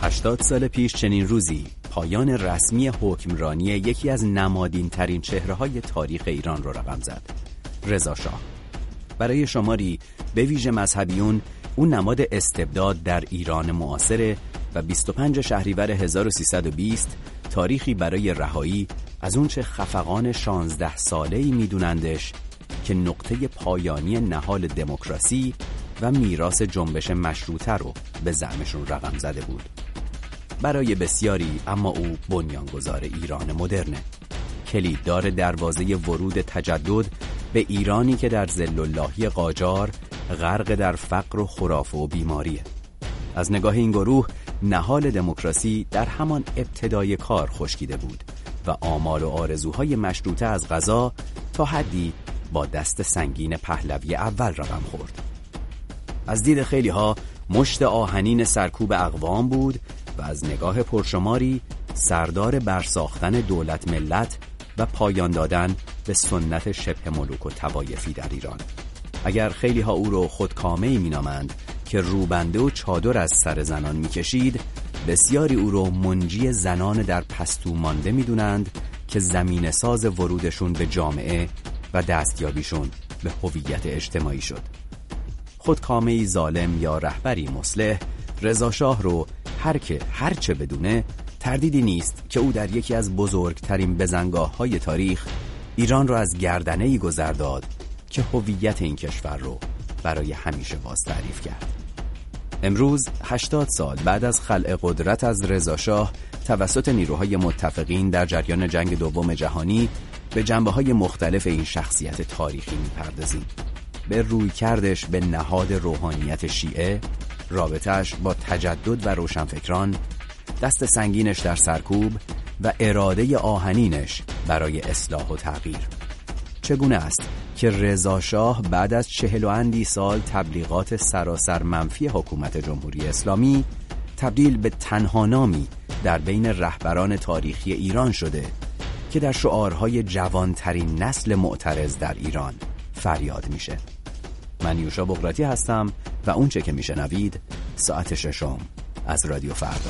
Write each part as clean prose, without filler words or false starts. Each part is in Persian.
80 سال پیش چنین روزی پایان رسمی حکمرانی یکی از نمادین ترین چهره‌های تاریخ ایران را رقم زد. رضا شاه. برای شماری به ویژه مذهبیون اون نماد استبداد در ایران معاصره و 25 شهریور 1320 تاریخی برای رهایی از اون چه خفقان 16 ساله‌ای میدونندش که نقطه پایانی نهال دموکراسی و میراث جنبش مشروطه رو به زعمشون رقم زده بود. برای بسیاری اما او بنیانگذار ایران مدرنه، کلیددار دروازه ورود تجدد به ایرانی که در ظل اللهی قاجار غرق در فقر و خرافه و بیماریه. از نگاه این گروه نهال دموکراسی در همان ابتدای کار خشکیده بود و آمال و آرزوهای مشروطه از قضا تا حدی با دست سنگین پهلوی اول رقم خورد. از دید خیلی ها مشت آهنین سرکوب اقوام بود و از نگاه پرشماری سردار برساختن دولت ملت و پایان دادن به سنت شبه ملوک و طوایفی در ایران. اگر خیلی ها او رو خودکامه‌ای مینامند که روبنده و چادر از سر زنان میکشید، بسیاری او رو منجی زنان در پستو مانده میدونند که زمین ساز ورودشون به جامعه و دستیابیشون به هویت اجتماعی شد. خودکامه‌ای ظالم یا رهبری مصلح، رضا شاه رو هر چه بدونه تردیدی نیست که او در یکی از بزرگترین بزنگاه‌های تاریخ ایران رو از گردنه‌ای گذر داد که هویت این کشور رو برای همیشه باز تعریف کرد. امروز 80 سال بعد از خلع قدرت از رضا شاه توسط نیروهای متفقین در جریان جنگ دوم جهانی به جنبه‌های مختلف این شخصیت تاریخی می‌پردازیم. به رویکردش به نهاد روحانیت شیعه، رابطه‌اش با تجدد و روشنفکران، دست سنگینش در سرکوب و اراده آهنینش برای اصلاح و تغییر. چگونه است که رضا شاه بعد از 40 و اندی سال تبلیغات سراسر منفی حکومت جمهوری اسلامی تبدیل به تنها نامی در بین رهبران تاریخی ایران شده که در شعارهای جوانترین نسل معترض در ایران فریاد میشه. من یوشا بغراتی هستم و اون چه که میشنوید ساعت ششم از رادیو فردا.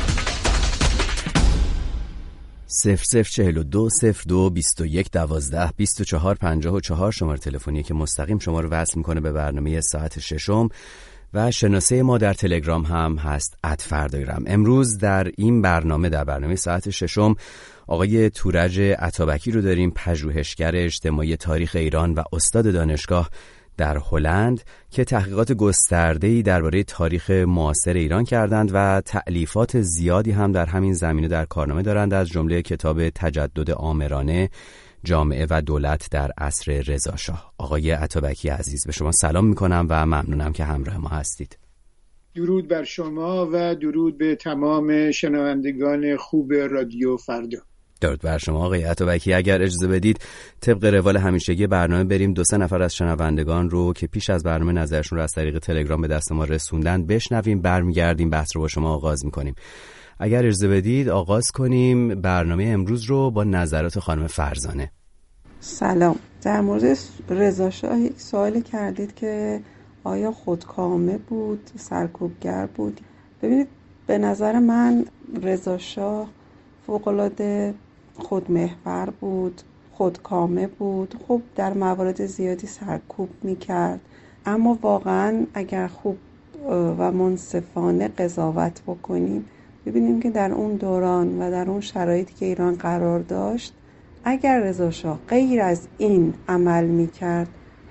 0042 02 21 12 24 54 شماره تلفنی که مستقیم شما رو وصل میکنه به برنامه ساعت ششم و شناسه ما در تلگرام هم هست @فردایرم. امروز در این برنامه، در برنامه ساعت ششم، آقای تورج عطابکی رو داریم، پژوهشگر اجتماعی تاریخ ایران و استاد دانشگاه در هلند که تحقیقات گسترده‌ای درباره تاریخ معاصر ایران کردند و تألیفات زیادی هم در همین زمینه در کارنامه دارند، از جمله کتاب تجدد آمرانه، جامعه و دولت در عصر رضا شاه. آقای عطابکی عزیز، به شما سلام میکنم و ممنونم که همراه ما هستید. درود بر شما و درود به تمام شنوندگان خوب رادیو فردا. درود بر شما آقای عطابکی. اگر اجازه بدید طبق روال همیشگی برنامه بریم 2-3 نفر از شنوندگان رو که پیش از برنامه نظرشون رو از طریق تلگرام به دست ما رسوندن بشنویم، برمیگردیم بحث رو با شما آغاز میکنیم. اگر اجازه بدید آغاز کنیم برنامه امروز رو با نظرات خانم فرزانه. سلام. در مورد رضا شاه یک سوالی کردید که آیا خودکامه بود، سرکوبگر بود؟ ببینید، به نظر من رضا شاه فوق‌العاده خودمحور بود، خودکامه بود. خب در موارد زیادی سرکوب میکرد، اما واقعا اگر خوب و منصفانه قضاوت بکنیم ببینیم که در اون دوران و در اون شرایطی که ایران قرار داشت، اگر رضا شاه غیر از این عمل میکرد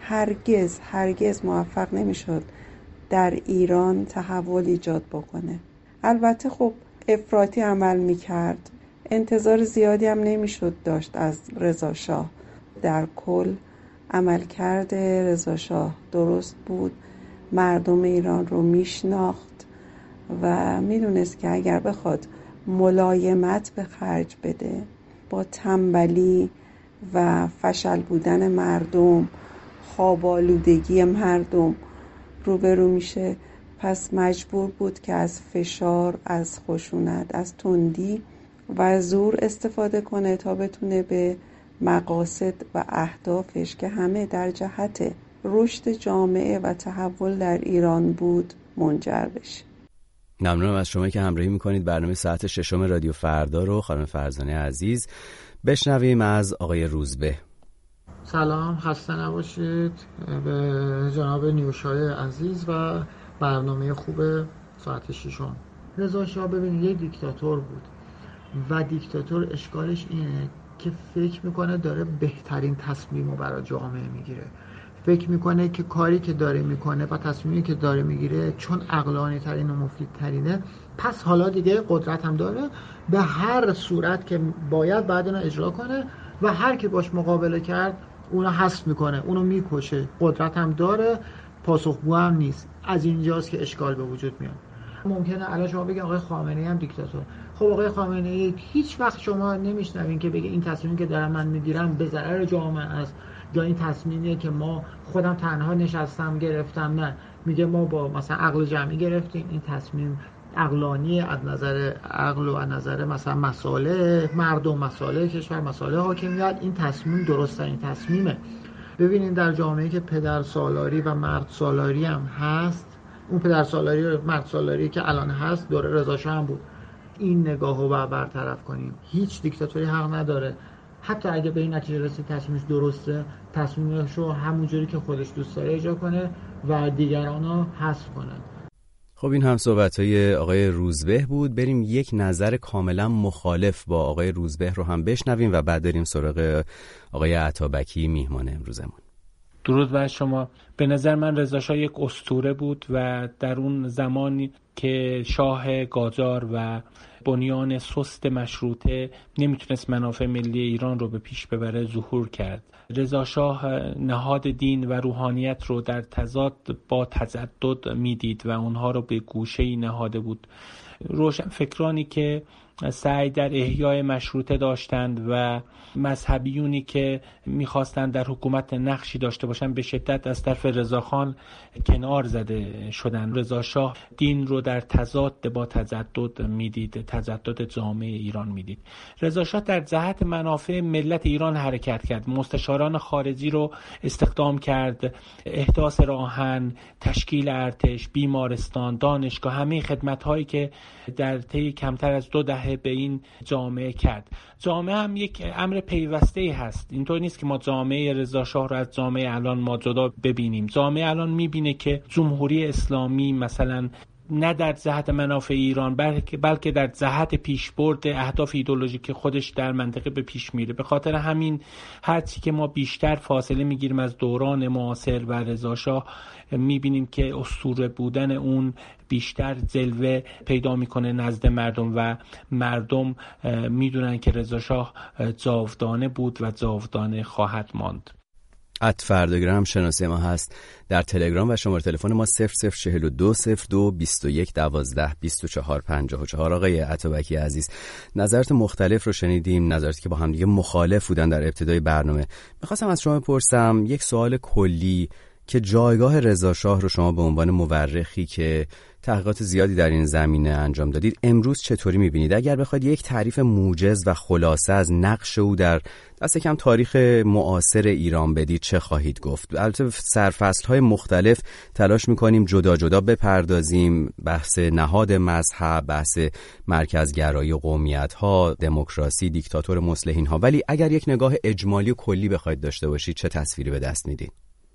هرگز موفق نمیشد در ایران تحول ایجاد بکنه. البته خب افراطی عمل میکرد، انتظار زیادی هم نمیشد داشت از رضا شاه. در کل عملکرد رضا شاه درست بود، مردم ایران رو میشناخت و میدونست که اگر بخواد ملایمت به خرج بده، با تنبلی و فشل بودن مردم، خواب‌آلودگی مردم روبرو میشه، پس مجبور بود که از فشار، از خشونت، از تندی و زور استفاده کنه تا بتونه به مقاصد و اهدافش که همه در جهت رشد جامعه و تحول در ایران بود منجر بشه. ممنونم از شما که همراهی میکنید برنامه ساعت 6 رادیو فردا رو. خانم فرزانه عزیز، بشنویم از آقای روزبه. سلام، خسته نباشید. به جناب نیوشای عزیز و برنامه خوب ساعت 6. رضا شاه ببینید یه دیکتاتور بود و دیکتاتور اشکالش اینه که فکر میکنه داره بهترین تصمیمو برای جامعه میگیره، فکر میکنه که کاری که داره میکنه و تصمیمی که داره میگیره چون عقلانی ترین و مفید ترینه، پس حالا دیگه قدرت هم داره، به هر صورت که باید بعد اینو اجرا کنه و هر کی باش مقابله کرد اونو حذف میکنه، اونو میکشه. قدرت هم داره، پاسخگو هم نیست. از اینجاست که اشکال به وجود میاد. ممکنه الان شما بگید آقای خامنه‌ای هم دیکتاتور. خب آقای خامنه‌ای هیچ وقت شما نمیشنوین که بگه این تصمیمی که دارم من میگیرم به ضرر جامعه است، یا این تصمیمیه که ما خودم تنها نشستم گرفتم. نه، میگه ما با مثلا عقل جمعی گرفتیم، این تصمیم عقلانی از نظر عقل و از نظر مثلا مسائل مردم، مسائل کشور، مسائل حاکمیت، این تصمیم درست ترین تصمیمه. ببینید در جامعه‌ای که پدر سالاری و مرد سالاری هم هست، اون پدر سالاری و مرد سالاری که الان هست دوره رضا شاه هم بود. این نگاهو باید برطرف کنیم. هیچ دیکتاتوری حق نداره حتی اگه به این نتیجه رسید تصمیمش درسته، تصمیمشو همونجوری که خودش دوست داره اجرا کنه و دیگرانو حذف کنه. خب این هم صحبت‌های آقای روزبه بود. بریم یک نظر کاملا مخالف با آقای روزبه رو هم بشنویم و بعد بریم سراغ آقای عطابکی میهمان امروزمون. درود بر شما. به نظر من رضا شاه یک اسطوره بود و در اون زمانی که شاه قاجار و بنیان سست مشروطه نمیتونست منافع ملی ایران رو به پیش ببره ظهور کرد. رضا شاه نهاد دین و روحانیت رو در تضاد با تجدد میدید و اونها رو به گوشه‌ای نهاده بود. روشنفکرانی که سعی در احیای مشروطه داشتند و مذهبیونی که میخواستند در حکومت نقشی داشته باشند به شدت از طرف رضاخان کنار زده شدند. رضا شاه دین رو در تضاد با تجدد میدید، تجدد جامعه ایران میدید. رضا شاه در جهت منافع ملت ایران حرکت کرد، مستشاران خارجی رو استخدام کرد، احداث راهن، تشکیل ارتش، بیمارستان، دانشگاه، همه خدمت‌هایی که در طی کمتر از 2 دهه به این جامعه کرد. جامعه هم یک امر پیوسته‌ای هست. اینطور نیست که ما جامعه رضا شاه رو از جامعه الان ما جدا ببینیم. جامعه الان میبینه که جمهوری اسلامی مثلا نه در جهت منافع ایران بلکه در جهت پیشبرد اهداف ایدئولوژیک خودش در منطقه به پیش میره. به خاطر همین هرچی که ما بیشتر فاصله میگیریم از دوران معاصر و رضا شاه میبینیم که اسطوره بودن اون بیشتر جلوه پیدا میکنه نزد مردم و مردم میدونن که رضا شاه جاودانه بود و جاودانه خواهد ماند. @فرداگرام شناسه ما هست در تلگرام و شماره تلفن ما 0042 02 21 12 24 54. آقای عطابکی عزیز، نظرات مختلف رو شنیدیم، نظراتی که با هم دیگه مخالف بودن در ابتدای برنامه. می‌خواستم از شما بپرسم یک سوال کلی که جایگاه رضا شاه رو شما به عنوان مورخی که تحقیقات زیادی در این زمینه انجام دادید امروز چطوری می‌بینید؟ اگر بخواید یک تعریف موجز و خلاصه از نقش او در دست کم تاریخ معاصر ایران بدید چه خواهید گفت؟ البته سرفصل‌های مختلف تلاش می‌کنیم جدا جدا بپردازیم، بحث نهاد مذهب، بحث مرکزگرایی قومیت‌ها، دموکراسی، دیکتاتور مصلحین‌ها، ولی اگر یک نگاه اجمالی و کلی بخواید داشته باشید چه تصویری به دست میدید؟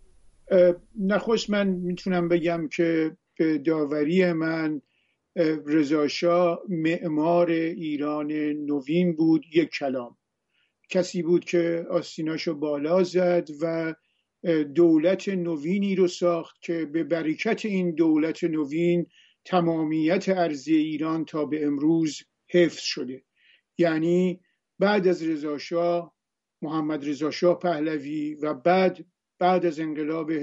نخست من میتونم بگم که به داوری من رضا شاه معمار ایران نوین بود. یک کلام کسی بود که آستیناشو بالا زد و دولت نوینی رو ساخت که به برکت این دولت نوین تمامیت ارضی ایران تا به امروز حفظ شده. یعنی بعد از رضا شاه محمد رضا شاه پهلوی و بعد از انقلاب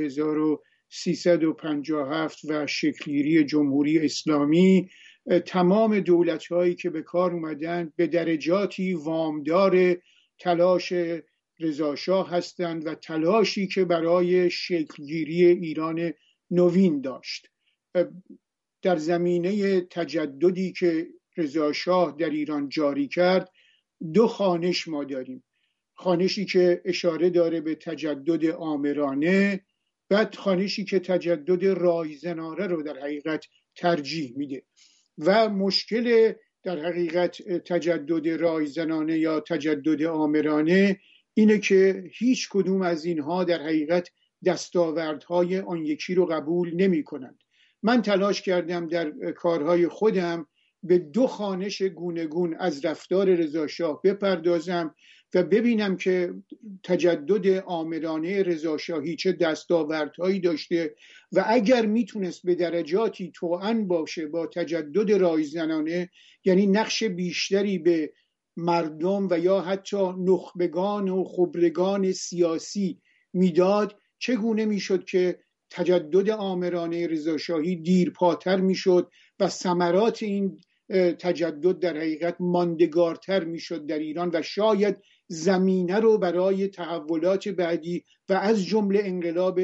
1357 و شکلگیری جمهوری اسلامی تمام دولت‌هایی که به کار اومدن به درجاتی وامدار تلاش رضا شاه هستند و تلاشی که برای شکلگیری ایران نوین داشت. در زمینه تجددی که رضا شاه در ایران جاری کرد 2 خوانش ما داریم. خوانشی که اشاره داره به تجدد آمرانه، بعد خوانشی که تجدد رایزنانه رو در حقیقت ترجیح میده. و مشکل در حقیقت تجدد رایزنانه یا تجدد آمرانه اینه که هیچ کدوم از اینها در حقیقت دستاوردهای آن یکی رو قبول نمی کنند. من تلاش کردم در کارهای خودم به دو خوانش گوناگون از رفتار رضا شاه بپردازم و ببینم که تجدد آمرانه رضا شاهی چه دستاوردهایی داشته و اگر میتونست به درجاتی توأم باشه با تجدد رایزنانه، یعنی نقش بیشتری به مردم و یا حتی نخبگان و خبرگان سیاسی میداد، چگونه میشد که تجدد آمرانه رضا شاهی دیرپاتر میشد و ثمرات این تجدد در حقیقت ماندگارتر میشد در ایران و شاید زمینه رو برای تحولات بعدی و از جمله انقلاب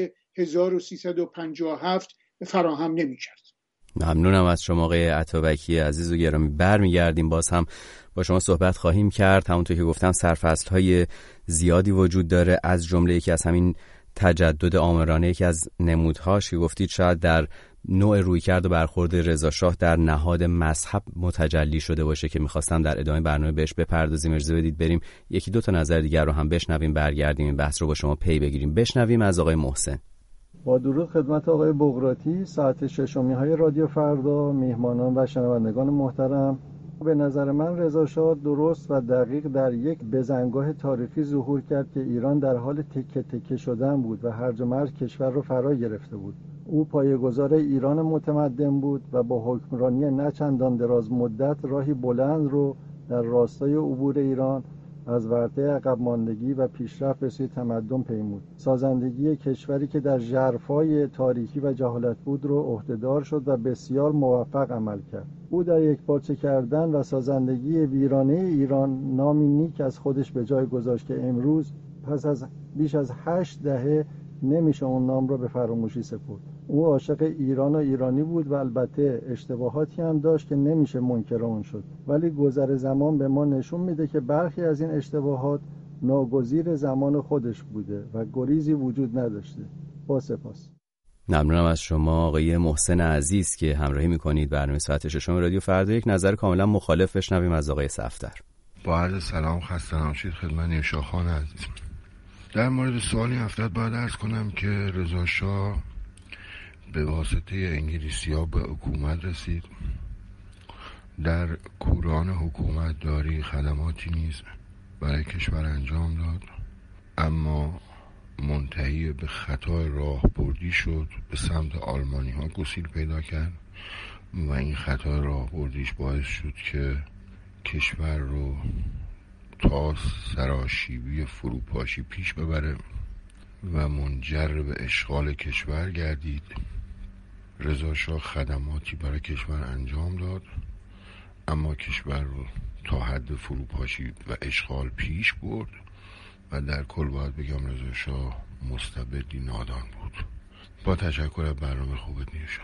1357 فراهم نمی‌کرد. ممنونم از شما آقای عطابکی عزیز و گرامی. برمیگردیم باز هم با شما صحبت خواهیم کرد. همونطور که گفتم سرفصل‌های زیادی وجود داره، از جمله یکی از همین تجدد آمرانه، یکی از نمودهاش که گفتید شاید در نوع رویکرد و برخورد رضا شاه در نهاد مذهب متجلی شده باشه که می‌خواستم در ادامه برنامه بهش بپردازیم. اجازه بدید بریم یکی دو تا نظر دیگر رو هم بشنویم، برگردیم این بحث رو با شما پی بگیریم. بشنویم از آقای محسن. با درود خدمت آقای بقراطی، ساعت ششمی‌های رادیو فردا، میهمانان و شنوندگان محترم. به نظر من رضا شاه درست و دقیق در یک بزنگاه تاریخی ظهور کرد که ایران در حال تکه تکه شدن بود و هرج و مرج کشور را فرا گرفته بود. او پایه‌گذار ایران متمدن بود و با حکمرانی نه چندان دراز مدت راهی بلند رو در راستای عبور ایران از ورطه عقب ماندگی و پیشرفت به سوی تمدن پیمود. سازندگی کشوری که در ژرفای تاریکی و جهالت بود رو عهدهدار شد و بسیار موفق عمل کرد. او در یکپارچه کردن و سازندگی ویرانه ایران نامی نیک از خودش به جای گذاشت که امروز پس از بیش از 8 دهه نمیشه اون نام رو به فراموشی سپرد. او عاشق ایران و ایرانی بود و البته اشتباهاتی هم داشت که نمیشه منکر اون شد، ولی گذر زمان به ما نشون میده که برخی از این اشتباهات ناگزیر زمان خودش بوده و گریزی وجود نداشته. با سپاس. ممنونم از شما آقای محسن عزیز که همراهی میکنید برنامه ساعت ششم رادیو فردا. یک نظر کاملا مخالف بشنویم از آقای صفدر. با عرض سلام، خسته نباشید خدمت نیوشا خان عزیز. در مورد سوالی افتاد باید عرض کنم که رضا شاه به واسطه انگلیسی‌ها به حکومت رسید. در کوران حکومت داری خدماتی نیز برای کشور انجام داد، اما منتهی به خطای راهبردی شد، به سمت آلمانی‌ها گسیل پیدا کرد و این خطای راهبردیش باعث شد که کشور رو تا سراشیبی فروپاشی پیش ببره و منجر به اشغال کشور گردید. رضا شاه خدماتی برای کشور انجام داد، اما کشور رو تا حد فروپاشی و اشغال پیش برد و در کل باید بگم رضا شاه مستبدی نادان بود. با تشکر از برنامه خوبت نیوشا.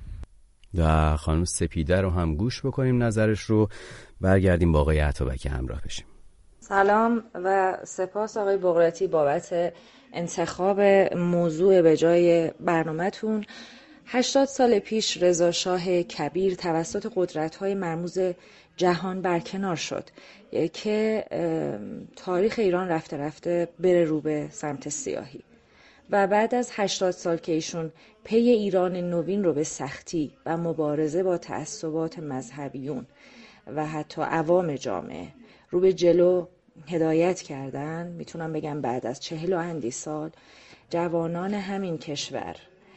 و خانم سپیده رو هم گوش بکنیم نظرش رو، برگردیم با آقای عطابکی همراه بشیم. سلام و سپاس آقای بقراطی بابت انتخاب موضوع به جای برنامه‌تون. 80 سال پیش رضا شاه کبیر توسط قدرت‌های مرموز جهان برکنار شد که تاریخ ایران رفته رفته بره رو به سمت سیاهی و بعد از 80 سال که ایشون پی ایران نوین رو به سختی و مبارزه با تعصبات مذهبیون و حتی عوام جامعه رو به جلو هدایت کردن، میتونم بگم بعد از 40 و اندی سال جوانان همین کشور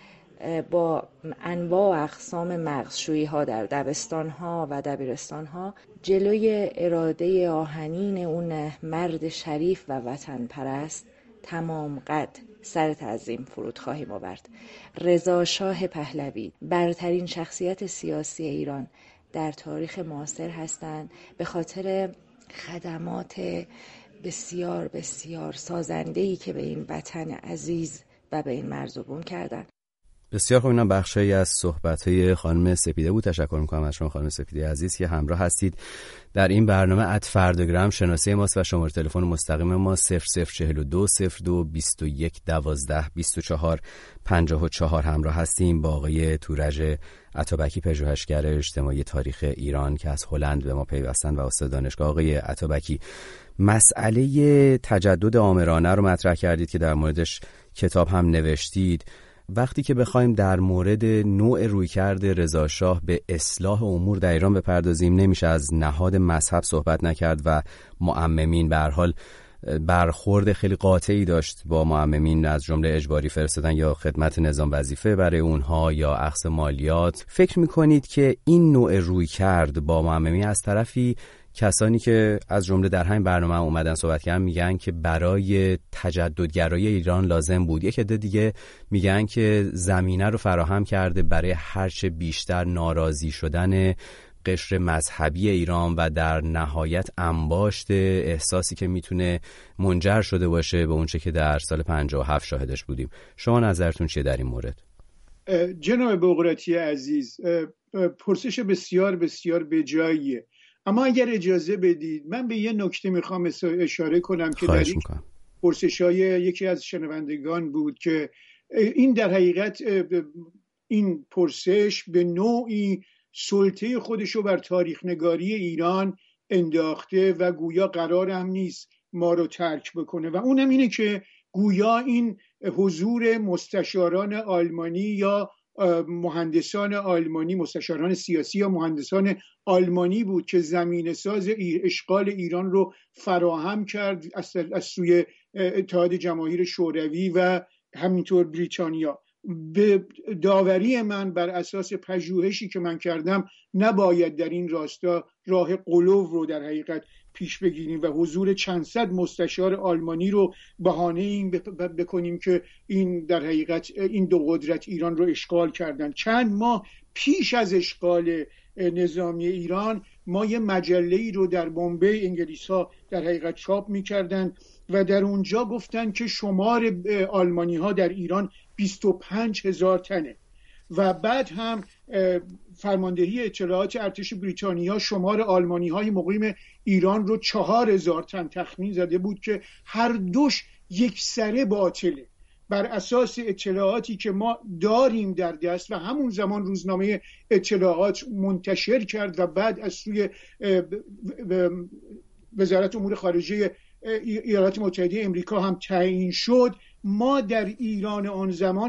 با انواع و اقسام مغزشویی ها در دبستان ها و دبیرستان ها جلوی اراده آهنین اون مرد شریف و وطن پرست تمام قد سر تعظیم فرود خواهیم آورد. رضا شاه پهلوی برترین شخصیت سیاسی ایران در تاریخ معاصر هستند به خاطر خدمات بسیار بسیار سازنده‌ای که به این وطن عزیز و به این مرز و بوم کردن. بسیار خوب. اینا بخشی از صحبت‌های خانم سپیده بود. تشکر می‌کنم از شما خانم سپیده عزیز که همراه هستید در این برنامه. @فردگرام شناسه ماست و شماره تلفن مستقیم ما 0042 02 21 12 24 54. همراه هستیم با آقای تورج عطابکی، پژوهشگر اجتماعی تاریخ ایران که از هلند به ما پیوستن و استاد دانشگاه. آقای عطابکی، مسئله تجدد آمرانه رو مطرح کردید که در موردش کتاب هم نوشتید. وقتی که بخوایم در مورد نوع رویکرد رضا شاه به اصلاح امور در ایران بپردازیم، نمیشه از نهاد مذهب صحبت نکرد و معممین به هر حال برخورد خیلی قاطعی داشت با معممین، از جمله اجباری فرستادن یا خدمت نظام وظیفه برای اونها یا اخذ مالیات. فکر میکنید که این نوع رویکرد با معممین از طرفی کسانی که از جمله در همین برنامه اومدن صحبت کردن میگن که برای تجددگرایی ایران لازم بود، یک عده دیگه میگن که زمینه رو فراهم کرده برای هرچه بیشتر ناراضی شدن قشر مذهبی ایران و در نهایت انباشت احساسی که میتونه منجر شده باشه به اونچه که در سال 57 شاهدش بودیم. شما نظرتون چیه در این مورد؟ جناب بغراتی عزیز، پرسش بسیار بسیار بجاییه، اما اگر اجازه بدید من به یه نکته میخوام اشاره کنم که در پرسش‌های یکی از شنوندگان بود که این در حقیقت این پرسش به نوعی سلطه خودشو بر تاریخ نگاری ایران انداخته و گویا قرار هم نیست ما رو ترک بکنه و اونم اینه که گویا این حضور مستشاران آلمانی یا مهندسان آلمانی، مستشاران سیاسی یا مهندسان آلمانی بود که زمینه ساز اشغال ایران رو فراهم کرد از سوی اتحاد جماهیر شوروی و همینطور بریتانیا. به داوری من بر اساس پژوهشی که من کردم نباید در این راستا راه غلو رو در حقیقت پیش بگیریم و حضور چند صد مستشار آلمانی رو بهانه این بکنیم که این در حقیقت این دو قدرت ایران رو اشغال کردن. چند ماه پیش از اشغال نظامی ایران ما یه مجله‌ای رو در بمبئی انگلیس‌ها در حقیقت چاپ می‌کردن و در اونجا گفتن که شمار آلمانی‌ها در ایران 25,000 تنه و بعد هم فرماندهی اطلاعات ارتش بریتانیا شمار آلمانی‌های مقیم ایران رو 4,000 تن تخمین زده بود که هر دوش یک سره باطله. بر اساس اطلاعاتی که ما داریم در دست و همون زمان روزنامه اطلاعات منتشر کرد و بعد از سوی وزارت امور خارجه ایالات متحده امریکا هم تعیین شد، ما در ایران آن زمان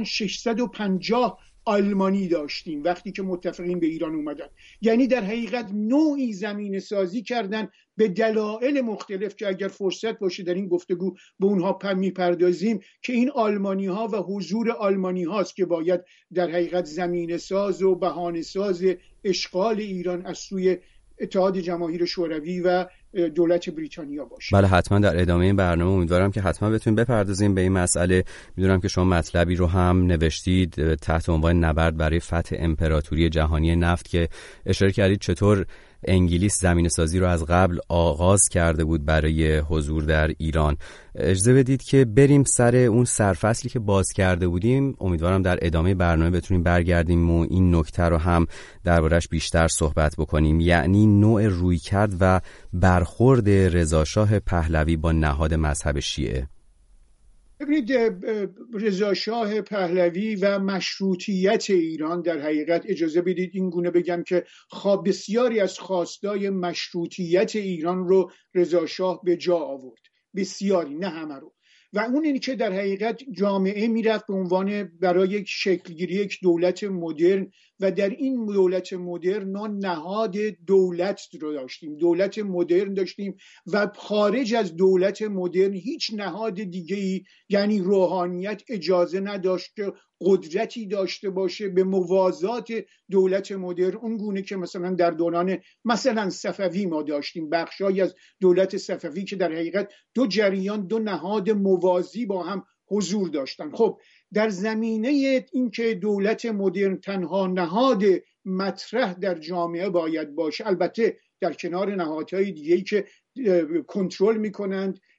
650 آلمانی داشتیم وقتی که متفقین به ایران اومدن. یعنی در حقیقت نوعی زمینه سازی کردن به دلایل مختلف که اگر فرصت باشه در این گفتگو به اونها میپردازیم که این آلمانی ها و حضور آلمانی هاست که باید در حقیقت زمینه ساز و بهانه ساز اشغال ایران از سوی اتحاد جماهیر شوروی و دولت بریتانیا باشه. بله حتما در ادامه این برنامه امیدوارم که حتما بتونیم بپردازیم به این مسئله. میدونم که شما مطلبی رو هم نوشتید تحت عنوان نبرد برای فتح امپراتوری جهانی نفت که اشاره کردید چطور انگلیس زمینه سازی رو از قبل آغاز کرده بود برای حضور در ایران. اجازه بدید که بریم سر اون سرفصلی که باز کرده بودیم. امیدوارم در ادامه برنامه بتونیم برگردیم و این نکته رو هم دربارش بیشتر صحبت بکنیم، یعنی نوع رویکرد و برخورد رضا شاه پهلوی با نهاد مذهب شیعه. ببینید، رضا شاه پهلوی و مشروطیت ایران در حقیقت، اجازه بدید این گونه بگم که بسیاری از خواستای مشروطیت ایران رو رضا شاه به جا آورد، بسیاری، نه همه رو. و اون اینی که در حقیقت جامعه میرفت به عنوان برای یک شکلگیری یک دولت مدرن و در این دولت مدرن نهاد دولت رو داشتیم، دولت مدرن داشتیم و خارج از دولت مدرن هیچ نهاد دیگه‌ای یعنی روحانیت اجازه نداشت که قدرتی داشته باشه به موازات دولت مدرن، اون گونه که مثلا در دوران مثلا صفوی ما داشتیم، بخشایی از دولت صفوی که در حقیقت دو جریان، دو نهاد موازی با هم حضور داشتن. خب در زمینه این که دولت مدرن تنها نهاد مطرح در جامعه باید باشه، البته در کنار نهادهای دیگه‌ای که کنترل میکنند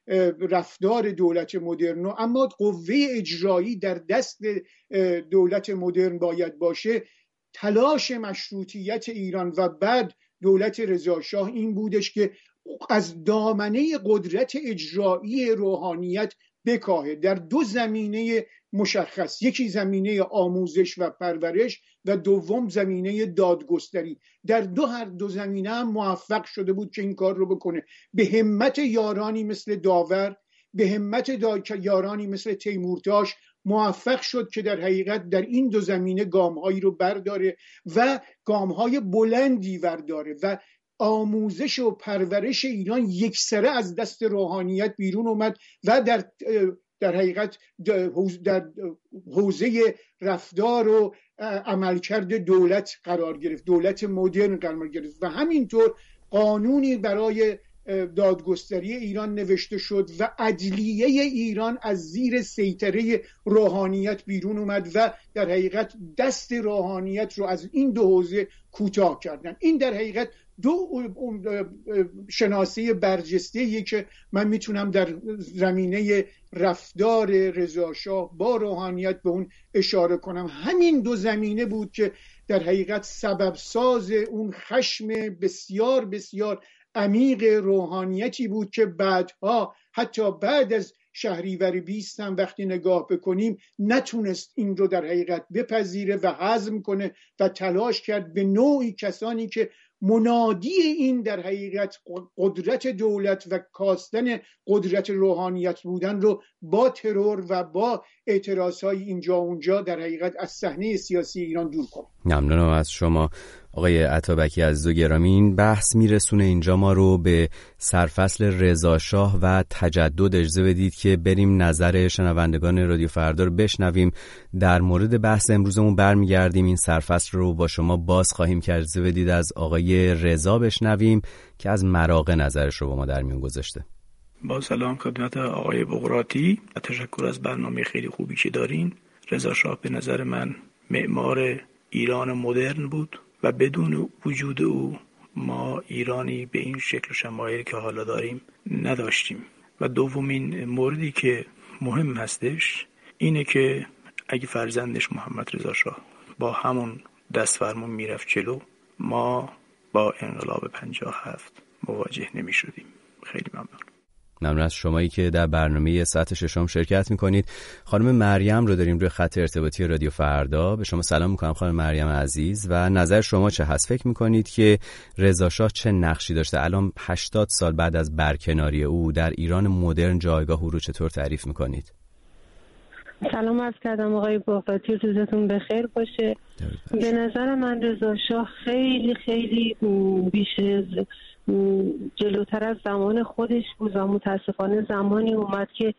رفتار دولت مدرن، اما قوه اجرایی در دست دولت مدرن باید باشه. تلاش مشروطیت ایران و بعد دولت رضاشاه این بودش که از دامنه قدرت اجرایی روحانیت بکاهه در دو زمینه مشخص، یکی زمینه آموزش و پرورش و دوم زمینه دادگستری. در هر دو زمینه هم موفق شده بود که این کار رو بکنه، به همت یارانی مثل داور، به همت یارانی مثل تیمورتاش موفق شد که در حقیقت در این دو زمینه گامهایی رو برداره و گامهای بلندی برداره و آموزش و پرورش ایران یکسره از دست روحانیت بیرون اومد و در حقیقت در حوزه رفتار و عملکرد دولت قرار گرفت، دولت مدرن قرار گرفت و همینطور قانونی برای دادگستری ایران نوشته شد و عدلیه ایران از زیر سیطره روحانیت بیرون اومد و در حقیقت دست روحانیت رو از این دو حوزه کوتاه کردن. این در حقیقت دو شناسه برجسته‌ایه که من میتونم در زمینه رفتار رضاشاه با روحانیت به اون اشاره کنم. همین دو زمینه بود که در حقیقت سبب ساز اون خشم بسیار بسیار عمیق روحانیتی بود که بعدها حتی بعد از شهریور 20 هم وقتی نگاه بکنیم نتونست این رو در حقیقت بپذیره و هضم کنه و تلاش کرد به نوعی کسانی که منادی این در حقیقت قدرت دولت و کاستن قدرت روحانیت بودن رو با ترور و با اعتراضهای اینجا اونجا در حقیقت از صحنه سیاسی ایران دور کنه. ممنونم از شما آقای عطابکی عزیز و گرامی. این بحث میرسونه اینجا ما رو به سرفصل رضاشاه و تجدد. اجازه بدید که بریم نظر شنوندگان رادیو فردا رو بشنویم. در مورد بحث امروزمون برمیگردیم، این سرفصل رو با شما باز خواهیم کرد. اجازه بدید از آقای رضا بشنویم که از مراغه نظرش رو با ما در میون گذاشته. با سلام خدمت آقای بقراطی و تشکر از برنامه خیلی خوبی که دارین. رضاشاه به نظر من معمار ایران مدرن بود و بدون وجود او ما ایرانی به این شکل و شمایلی که حالا داریم نداشتیم. و دومین موردی که مهم هستش اینه که اگه فرزندش محمد رضاشاه با همون دستفرمون میرفت جلو، ما با انقلاب 57 مواجه نمی شدیم. خیلی ممنون. ممنون از شمایی که در برنامه ساعت ششم شرکت میکنید. خانم مریم رو داریم روی خط ارتباطی رادیو فردا. به شما سلام میکنم خانم مریم عزیز و نظر شما چه هست؟ فکر میکنید که رضاشاه چه نقشی داشته؟ الان 80 سال بعد از برکناری او در ایران مدرن جایگاه او رو چطور تعریف میکنید؟ سلام عرض کردم آقای بقراطی، روزتون بخیر باشه. به نظر من رضاشاه خیلی خیلی بیش از جلوتر از زمان خودش بود و متاسفانه زمانی اومد که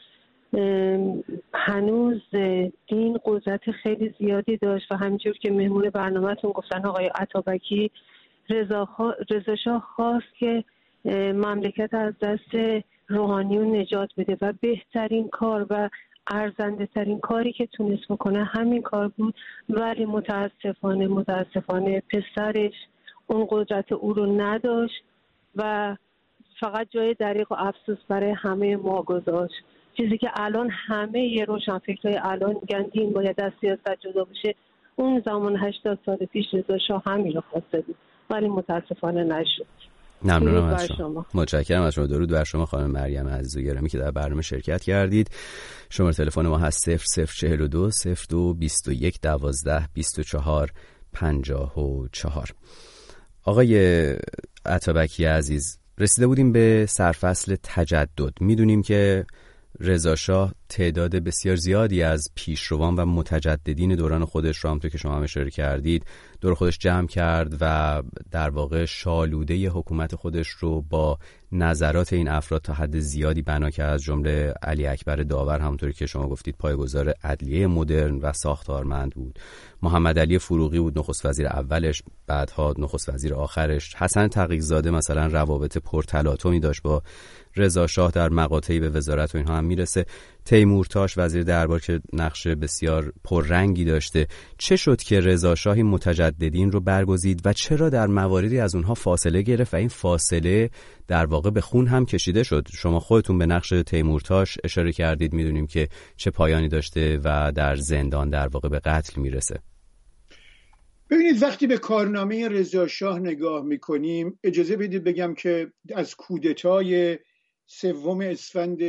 هنوز این قدرت خیلی زیادی داشت و همینجور که مهمون برنامه‌تون گفتن آقای عطابکی، رضاشاه خواست که مملکت از دست روحانیون نجات بده و بهترین کار و ارزنده ترین کاری که تونست بکنه همین کار بود، ولی متاسفانه پسرش اون قدرت او رو نداشت و فقط جای دریغ و افسوس برای همه ما گذاشت. چیزی که الان همه روشنفکرای الان میگن دین باید از سیاست جدا بشه، اون زمان 80 سال پیش رضاشاه همین رو خواسته بود ولی متاسفانه نشد. ممنونم از شما. متشکرم از شما. درود بر شما خانم مریم عزیز و گرامی که در برنامه شرکت کردید. شماره تلفن ما هست 0042 02 21 12 24 54. آقای عطابکی عزیز، رسیده بودیم به سرفصل تجدد. میدونیم که رضاشاه تعداد بسیار زیادی از پیشروان و متجددین دوران خودش رو همونطور که شما هم اشاره کردید دور خودش جمع کرد و در واقع شالوده حکومت خودش رو با نظرات این افراد تا حد زیادی بنا کرد، از جمله علی اکبر داور همونطوری که شما گفتید پایه‌گذار عدلیه مدرن و ساختارمند بود، محمد علی فروغی بود نخست وزیر اولش، بعدها نخست وزیر آخرش، حسن تقی‌زاده مثلا روابط پرتلاطمی داشت با رضاشاه در مقاطعی به وزارت و اینها هم میرسه. تیمورتاش وزیر دربار که نقش بسیار پررنگی داشته، چه شد که رضا شاه متجددین رو برگزید و چرا در مواردی از اونها فاصله گرفت و این فاصله در واقع به خون هم کشیده شد؟ شما خودتون به نقش تیمورتاش اشاره کردید، میدونیم که چه پایانی داشته و در زندان در واقع به قتل میرسه. ببینید وقتی به کارنامه رضا شاه نگاه میکنیم، اجازه بدید بگم که از کودتای 3 اسفند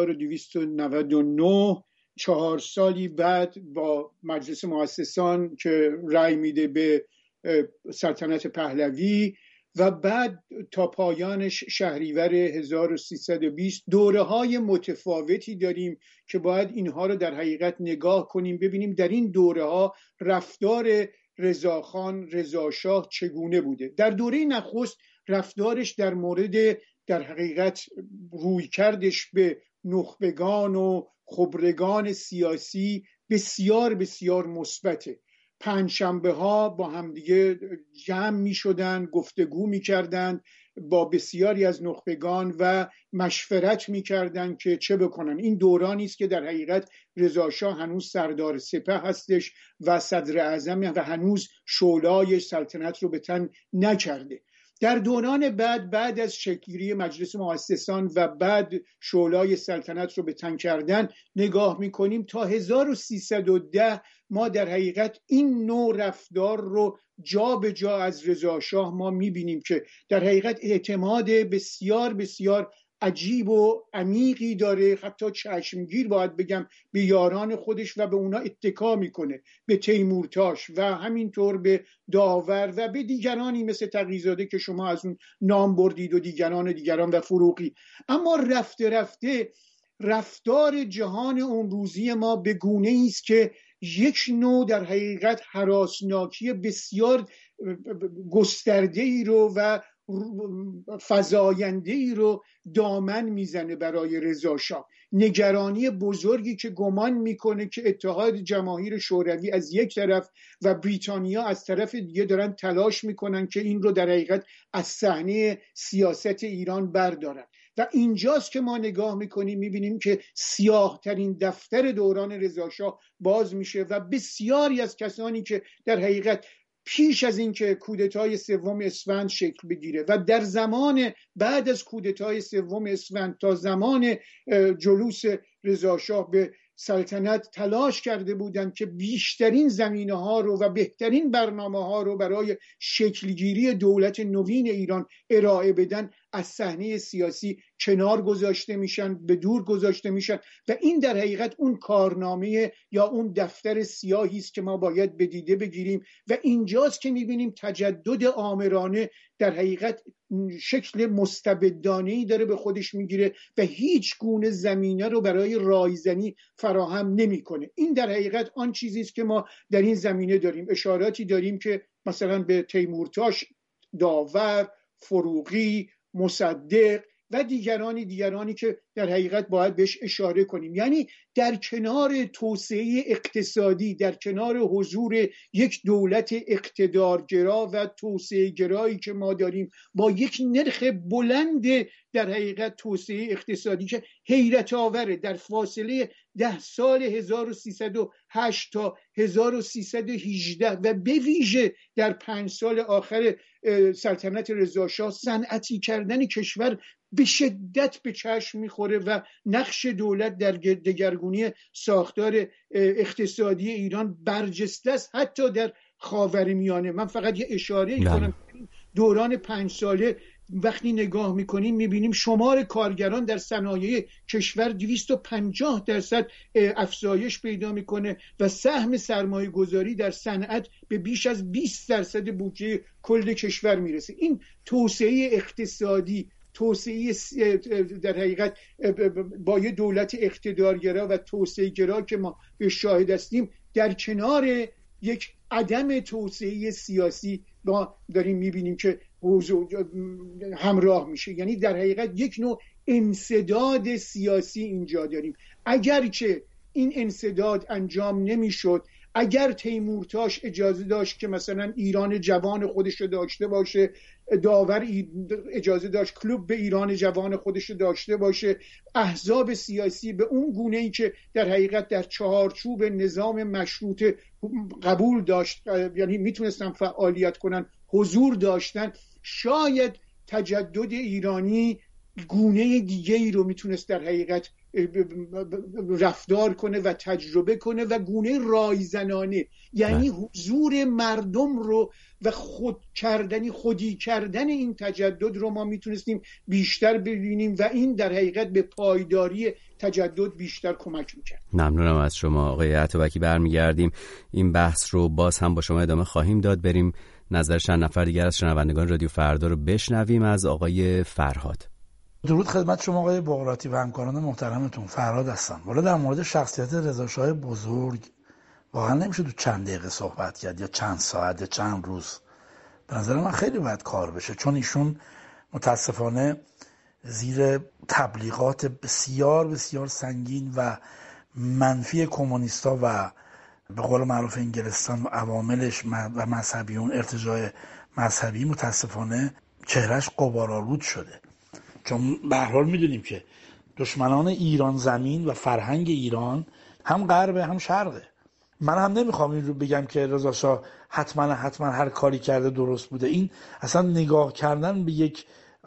1299 4 سالی بعد با مجلس مؤسسان که رأی میده به سلطنت پهلوی و بعد تا پایانش شهریور 1320 دوره‌های متفاوتی داریم که باید اینها رو در حقیقت نگاه کنیم، ببینیم در این دوره‌ها رفتار رضاخان، رضا شاه چگونه بوده. در دوره نخست رفتارش در مورد در حقیقت رویکردش به نخبگان و خبرگان سیاسی بسیار بسیار مثبته. پنجشنبه ها با همدیگه جمع می شدن، گفتگو می کردن با بسیاری از نخبگان و مشورت می کردن که چه بکنن. این دورانی است که در حقیقت رضا شاه هنوز سردار سپه هستش و صدر اعظم و هنوز شعله‌ی سلطنت رو به تن نکرده. در دوران بعد از شکل‌گیری مجلس مؤسسان و بعد شعله‌ی سلطنت رو به تن کردن نگاه می‌کنیم تا 1310 ما در حقیقت این نوع رفتار رو جا به جا از رضا شاه ما می‌بینیم که در حقیقت اعتماد بسیار بسیار عجیب و عمیقی داره، حتی چشمگیر باید بگم، به یاران خودش و به اونا اتکا میکنه، به تیمورتاش و همینطور به داور و به دیگرانی مثل تقی‌زاده که شما از اون نام بردید و دیگران و فروغی. اما رفته رفته رفتار جهان امروزی ما به گونه‌ای است که یک نوع در حقیقت هراسناکی بسیار گسترده‌ای رو و فزاینده‌ای رو دامن میزنه برای رضا شاه. نگرانی بزرگی که گمان میکنه که اتحاد جماهیر شوروی از یک طرف و بریتانیا از طرف دیگه دارن تلاش میکنن که این رو در حقیقت از صحنه سیاست ایران بردارن و اینجاست که ما نگاه میکنیم میبینیم که سیاه ترین دفتر دوران رضا شاه باز میشه و بسیاری از کسانی که در حقیقت پیش از این که کودتای 3 اسفند شکل بگیره و در زمان بعد از کودتای 3 اسفند تا زمان جلوس رضا شاه به سلطنت تلاش کرده بودند که بیشترین زمینه ها رو و بهترین برنامه ها رو برای شکلگیری دولت نوین ایران ارائه بدن، از صحنه سیاسی کنار گذاشته میشن، به دور گذاشته میشن و این در حقیقت اون کارنامه یا اون دفتر سیاهی است که ما باید به دیده بگیریم و اینجاست که میبینیم تجدد آمرانه در حقیقت شکل مستبدانه‌ای داره به خودش میگیره و هیچ گونه زمینه رو برای رایزنی فراهم نمیکنه. این در حقیقت آن چیزی است که ما در این زمینه داریم. اشاراتی داریم که مثلا به تیمورتاش، داور، فروغی، مصدق و دیگرانی که در حقیقت باید بهش اشاره کنیم. یعنی در کنار توسعه اقتصادی، در کنار حضور یک دولت اقتدارگرا و توسعه گرایی که ما داریم با یک نرخ بلند در حقیقت توسعه اقتصادی که حیرت آوره، در فاصله 10 سال 1308 تا 1318 و به ویژه در 5 سال آخر سلطنت رضا شاه صنعتی کردن کشور به شدت به چشم میخوره و نقش دولت در دگرگونی ساختار اقتصادی ایران برجسته است، حتی در خاورمیانه. من فقط یه اشاره کنم، دوران 5 ساله وقتی نگاه میکنیم میبینیم شمار کارگران در صنایع کشور 250% افزایش پیدا میکنه و سهم سرمایه گذاری در صنعت به بیش از 20% بودجه کل کشور میرسه. این توسعه اقتصادی، توسعه در حقیقت با یه دولت اقتدارگرا و توسعه گرا که ما به شاهد هستیم، در کنار یک عدم توسعه سیاسی ما داریم میبینیم که همراه میشه. یعنی در حقیقت یک نوع انسداد سیاسی اینجا داریم. اگرچه این انسداد انجام نمیشد، اگر تیمورتاش اجازه داشت که مثلا ایران جوان خودش رو داشته باشه، داور اجازه داشت کلوب به ایران جوان خودش داشته باشه، احزاب سیاسی به اون گونه‌ای که در حقیقت در چهارچوب نظام مشروطه قبول داشت، یعنی میتونستن فعالیت کنن، حضور داشتن، شاید تجدد ایرانی گونه دیگه ای رو میتونست در حقیقت رفتار کنه و تجربه کنه و گونه رایزنانه، یعنی حضور مردم رو و خودی کردن این تجدد رو ما میتونستیم بیشتر ببینیم و این در حقیقت به پایداری تجدد بیشتر کمک میکرد. ممنونم از شما آقای عطابکی. برمیگردیم این بحث رو باز هم با شما ادامه خواهیم داد. بریم نظر چند نفر دیگر از شنوندگان رادیو فردا رو بشنویم. از آقای فرهاد. درود خدمت شما آقای بغراتی و همکاران محترمتون. فرهاد هستم. والا در مورد شخصیت رضاشاه بزرگ واقعا نمیشه تو چند دقیقه صحبت کرد یا چند ساعت یا چند روز. به نظر من خیلی باید کار بشه، چون ایشون متاسفانه زیر تبلیغات بسیار بسیار سنگین و منفی کمونیستا و به قول معروف انگلستان و عواملش و مذهبیون، ارتجاع مذهبی، متاسفانه چهرش غبارآلود شده. چون به هر حال میدونیم که دشمنان ایران زمین و فرهنگ ایران هم غربه هم شرقه. من هم نمیخوام این رو بگم که رضا شاه حتما هر کاری کرده درست بوده. این اصلا نگاه کردن به یک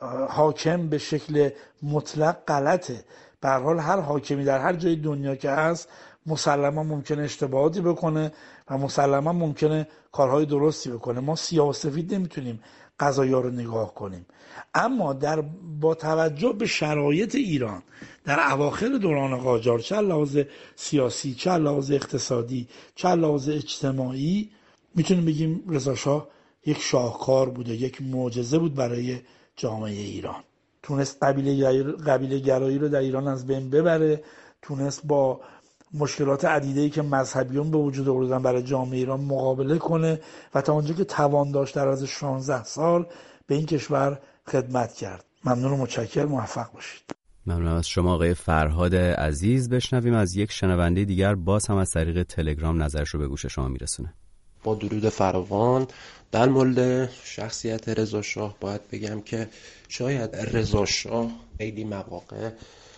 حاکم به شکل مطلق غلطه. به هر حال هر حاکمی در هر جای دنیا که هست مسلما ممکنه اشتباهاتی بکنه و مسلما ممکنه کارهای درستی بکنه. ما سیاه و سفید نمیتونیم قضایا رو نگاه کنیم. اما با توجه به شرایط ایران در اواخر دوران قاجار، چه لحاظ سیاسی، چه لحاظ اقتصادی، چه لحاظ اجتماعی، میتونیم بگیم رضا شاه یک شاهکار بوده، یک معجزه بود برای جامعه ایران. تونست قبیله گرایی رو در ایران از بین ببره، تونست با مشکلات عدیده‌ای که مذهبیون به وجود آوردن برای جامعه ایران مقابله کنه و تا اونجا که توان داشت در از 16 سال به این کشور خدمت کرد. ممنون و متشکرم. موفق باشید. ممنون از شما آقای فرهاد عزیز. بشنویم از یک شنونده دیگر، باز هم از طریق تلگرام نظرش رو به گوش شما میرسونه. با درود فراوان. در مورد شخصیت رضا شاه باید بگم که شاید رضا شاه خیلی مواقع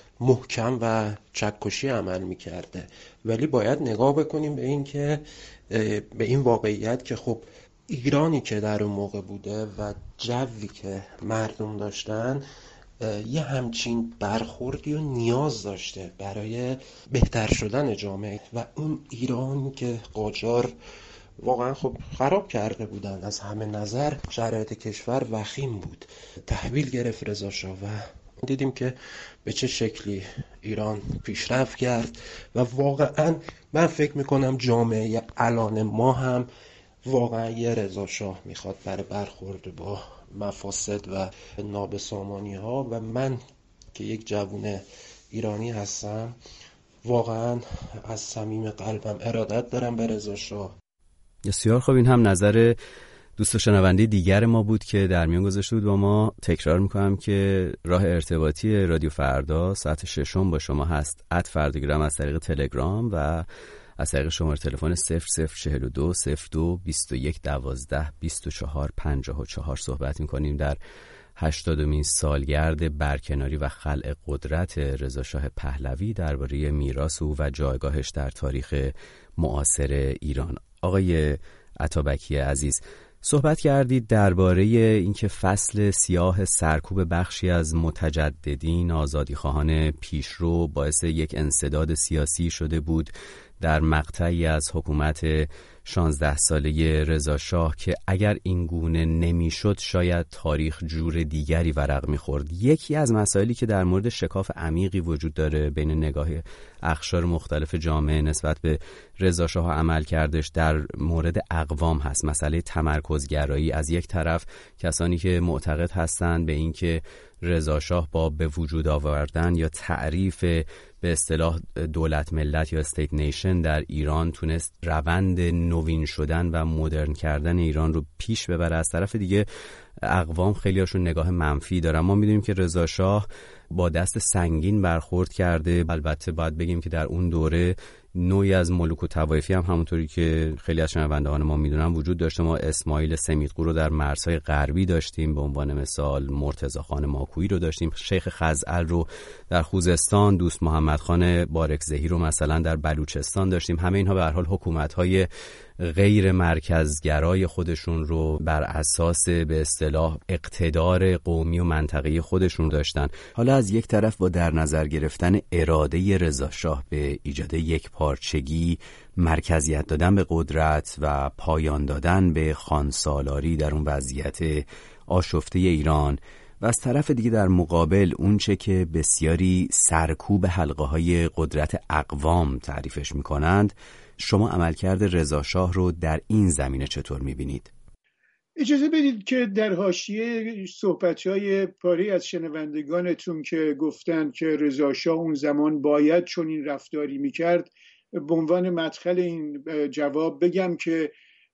محکم و چکشی عمل میکرده، ولی باید نگاه بکنیم به این که به این واقعیت که خب ایرانی که در اون موقع بوده و جوی که مردم داشتن یه همچین برخوردی و نیاز داشته برای بهتر شدن جامعه و اون ایرانی که قاجار واقعا خب خراب کرده بودن از همه نظر. شرایط کشور وخیم بود. تحویل گرفت رضا شاه و دیدیم که به چه شکلی ایران پیشرفت کرد و واقعا من فکر میکنم جامعه الان ما هم واقعا یه رضا شاه میخواد برای برخورد با مفاسد و نابسامانی ها و من که یک جوون ایرانی هستم واقعا از صمیم قلبم ارادت دارم به رضا شاه. بسیار خوب. این هم نظر دوست و شنونده دیگر ما بود که در میان گذاشته بود با ما. تکرار میکنم که راه ارتباطی رادیو فردا ساعت 6 با شما هست. @فرداگرام از طریق تلگرام و از طریق شماره تلفن 0042 02 21 12 24 54 صحبت میکنیم در 80مین سالگرد برکناری و خلع قدرت رضا شاه پهلوی، درباره میراث او و جایگاهش در تاریخ معاصر ایران. آقای عطابکی عزیز، صحبت کردید درباره اینکه فصل سیاه سرکوب بخشی از متجددین آزادیخواهان پیشرو باعث یک انسداد سیاسی شده بود در مقطعی از حکومت 16 ساله رضا شاه که اگر این گونه نمیشد شاید تاریخ جور دیگری ورق میخورد. یکی از مسائلی که در مورد شکاف عمیقی وجود داره بین نگاه اقشار مختلف جامعه نسبت به رضا شاه عمل کردش در مورد اقوام هست. مسئله تمرکزگرایی. از یک طرف کسانی که معتقد هستند به این که رضا شاه با به وجود آوردن یا تعریف به اصطلاح دولت ملت یا استیت نیشن در ایران تونست روند نوین شدن و مدرن کردن ایران رو پیش ببره. از طرف دیگه اقوام خیلی هاشون نگاه منفی دارن. ما میدونیم که رضا شاه با دست سنگین برخورد کرده. البته باید بگیم که در اون دوره نوعی از ملوک و طوایفی هم همونطوری که خیلی از شنوندگان ما میدونن وجود داشته. ما اسماعیل سمیدقو رو در مرزهای غربی داشتیم به عنوان مثال، مرتضی خان ماکویی رو داشتیم، شیخ خزعل رو در خوزستان، دوست محمد خان بارکزهی رو مثلا در بلوچستان داشتیم. همه اینها به هر حال حکومت‌های غیر مرکزگرای خودشون رو بر اساس به اصطلاح اقتدار قومی و منطقه‌ای خودشون داشتن. حالا از یک طرف با در نظر گرفتن اراده رضاشاه به ایجاد یک پارچگی، مرکزیت دادن به قدرت و پایان دادن به خانسالاری در اون وضعیت آشفته ایران، و از طرف دیگه در مقابل اونچه که بسیاری سرکوب حلقه‌های قدرت اقوام تعریفش می‌کنند، شما عملکرد رضاشاه رو در این زمینه چطور می‌بینید؟ اجازه بدید که در حاشیه صحبت‌های پاره از شنوندگانتون که گفتند که رضاشاه اون زمان باید چون این رفتاری می‌کرد، به عنوان مدخل این جواب بگم که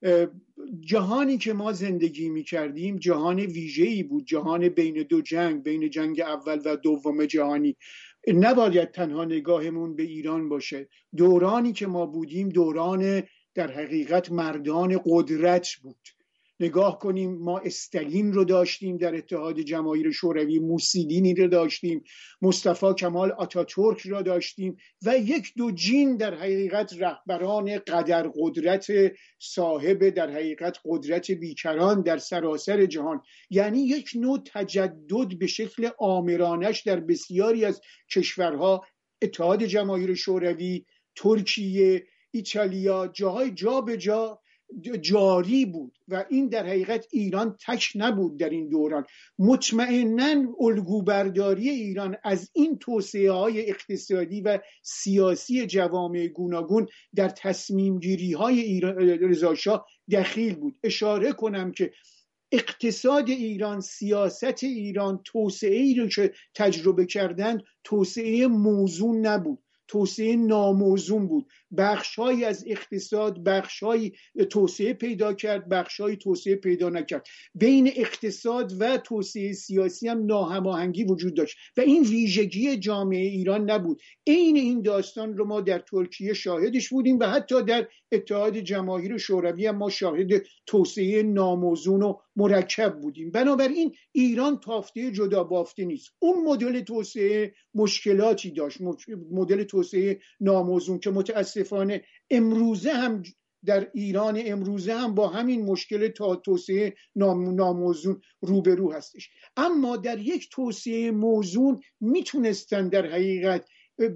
جهانی که ما زندگی می‌کردیم جهان ویژه‌ای بود، جهان بین دو جنگ، بین جنگ اول و دوم جهانی. نباید تنها نگاهمون به ایران باشه. دورانی که ما بودیم دوران در حقیقت مردان قدرت بود. نگاه کنیم، ما استالین رو داشتیم در اتحاد جماهیر شوروی، موسولینی رو داشتیم، مصطفی کمال آتاتورک را داشتیم و یک دو جین در حقیقت رهبران قدر قدرت صاحب در حقیقت قدرت بیکران در سراسر جهان. یعنی یک نوع تجدد به شکل آمرانش در بسیاری از کشورها، اتحاد جماهیر شوروی، ترکیه، ایتالیا، جا به جا جاری بود و این در حقیقت ایران تک نبود در این دوران. مطمئناً الگوبرداری ایران از این توسعه های اقتصادی و سیاسی جوامع گوناگون در تصمیم گیری های رضاشاه دخیل بود. اشاره کنم که اقتصاد ایران، سیاست ایران، توسعه ای رو که تجربه کردند توسعه موزون نبود، توسعه ناموزون بود. بخش‌هایی از اقتصاد بخش‌هایی توسعه پیدا کرد، بخش‌هایی توسعه پیدا نکرد. بین اقتصاد و توسعه سیاسی هم ناهماهنگی وجود داشت و این ویژگی جامعه ایران نبود. عین این داستان رو ما در ترکیه شاهدش بودیم و حتی در اتحاد جماهیر شوروی هم ما شاهد توسعه ناموزون و مرکب بودیم. بنابراین ایران تافته جدا بافته نیست. اون مدل توسعه مشکلاتی داشت، مدل توسعه ناموزون که متاسفانه امروزه هم در ایران امروزه هم با همین مشکل توسعه ناموزون روبرو هستش. اما در یک توسعه موزون میتونستن در حقیقت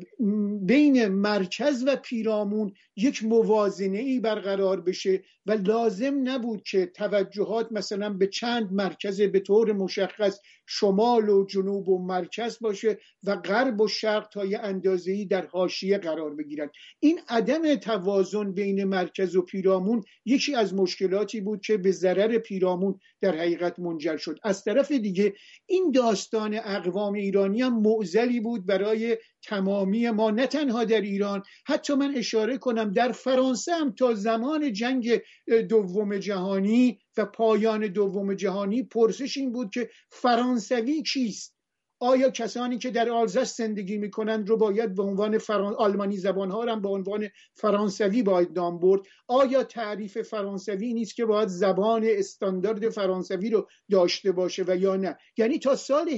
بین مرکز و پیرامون یک موازنه‌ای برقرار بشه و لازم نبود که توجهات مثلا به چند مرکز به طور مشخص شمال و جنوب و مرکز باشه و غرب و شرق تا یه اندازه‌ای در حاشیه قرار بگیرن. این عدم توازن بین مرکز و پیرامون یکی از مشکلاتی بود که به ضرر پیرامون در حقیقت منجر شد. از طرف دیگه این داستان اقوام ایرانی هم معضلی بود برای تمامی ما، نه تنها در ایران. حتی من اشاره کنم در فرانسه هم تا زمان جنگ دوم جهانی و پایان دوم جهانی پرسش این بود که فرانسوی کیست؟ آیا کسانی که در آلزاس زندگی میکنند رو باید به عنوان آلمانی زبانها هم به عنوان فرانسوی باید نام برد؟ آیا تعریف فرانسوی نیست که باید زبان استاندارد فرانسوی رو داشته باشه و یا نه؟ یعنی تا سال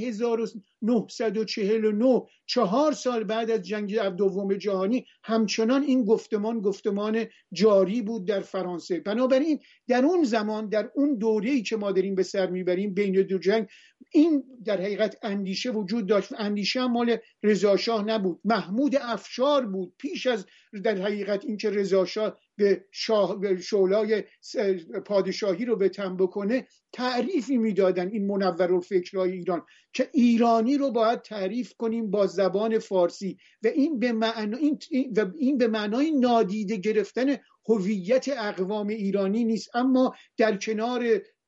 1949 4 سال بعد از جنگ دوم جهانی همچنان این گفتمان جاری بود در فرانسه. بنابراین در اون زمان، در اون دوره‌ای که ما داریم به سر میبریم بین دو جنگ، این در حقیقت اندیشه وجود داشت. اندیشه هم مال رضاشاه نبود، محمود افشار بود. پیش از در حقیقت اینکه رضاشاه به شعلای پادشاهی رو به تن بکنه تعریفی میدادن این منورالفکرای ایران که ایرانی رو باید تعریف کنیم با زبان فارسی و این به معنای نادیده گرفتن هویت اقوام ایرانی نیست. اما در کنار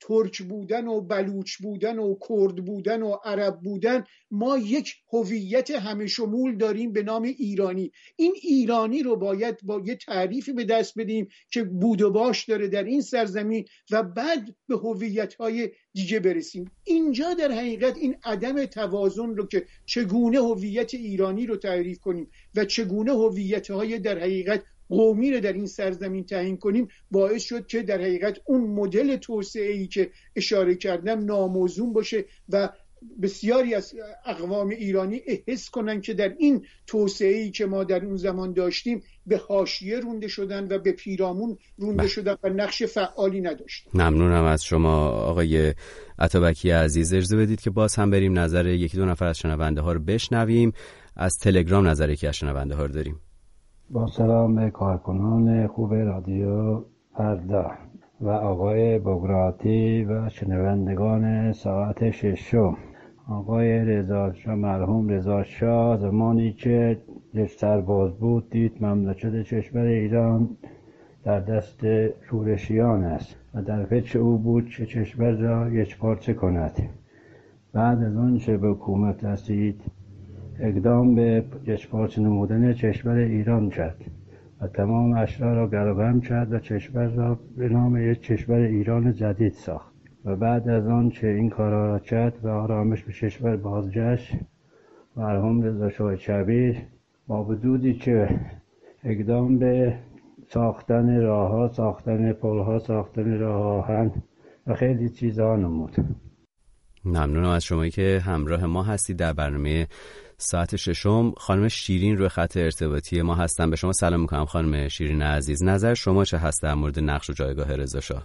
ترک بودن و بلوچ بودن و کرد بودن و عرب بودن، ما یک هویت همه شمول داریم به نام ایرانی. این ایرانی رو باید با یه تعریفی به دست بدیم که بود و باش داره در این سرزمین و بعد به هویت‌های دیگه برسیم. اینجا در حقیقت این عدم توازن رو که چگونه هویت ایرانی رو تعریف کنیم و چگونه هویت‌های در حقیقت قومی رو در این سرزمین تعیین کنیم باعث شد که در حقیقت اون مدل توسعه‌ای که اشاره کردم ناموزون باشه و بسیاری از اقوام ایرانی احس کنن که در این توسعه‌ای که ما در اون زمان داشتیم به حاشیه رونده شدن و به پیرامون رونده شدن و نقش فعالی نداشتن. ممنونم از شما آقای عطابکی عزیز. اجازه بدید که باز هم بریم نظر یکی دو نفر از شنونده ها رو بشنویم. از تلگرام نظر یکی از شنونده ها رو داریم. با سلام به کارکنان خوب رادیو فردا و آقای بغراتی و شنوندگان ساعت ششم. آقای رضاشاه، مرحوم رضاشاه زمانی که سرباز بود دید مملکت کشور ایران در دست شورشیان است و در فکر او بود که کشور را یکپارچه کند. بعد از آن که به حکومت رسید اقدام به یکپارچه نمودن کشور ایران کرد و تمام اشرار را گروگان کرد و کشور را به نام یک کشور ایران جدید ساخت. و بعد از آن که این کارا را کرد و آرامش به کشور بازگشت، مرحوم رضاشاه کبیر با وجودی که اقدام به ساختن راه‌ها، ساختن پل‌ها، ساختن راه آهن و خیلی چیزا نمود. ممنونم از شمایی که همراه ما هستید در برنامه ساعت ششم. خانم شیرین روی خط ارتباطی ما هستن. به شما سلام میکنم خانم شیرین عزیز. نظر شما چه هست در مورد نقش و جایگاه رضاشاه؟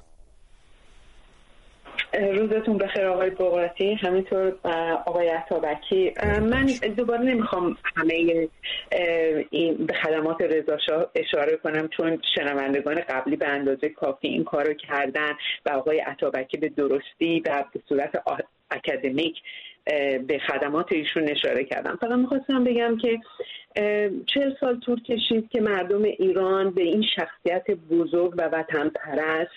روزتون بخیر آقای بغراتی، همینطور آقای عطابکی. من دوباره نمیخوام همه این به خدمات رضاشاه اشاره کنم چون شنوندگان قبلی به اندازه کافی این کارو کردن و آقای عطابکی به درستی و به صورت اکادمیک به خدمات ایشون اشاره کردم. فقط میخواستم بگم که 40 سال طول کشید که مردم ایران به این شخصیت بزرگ و وطن پرست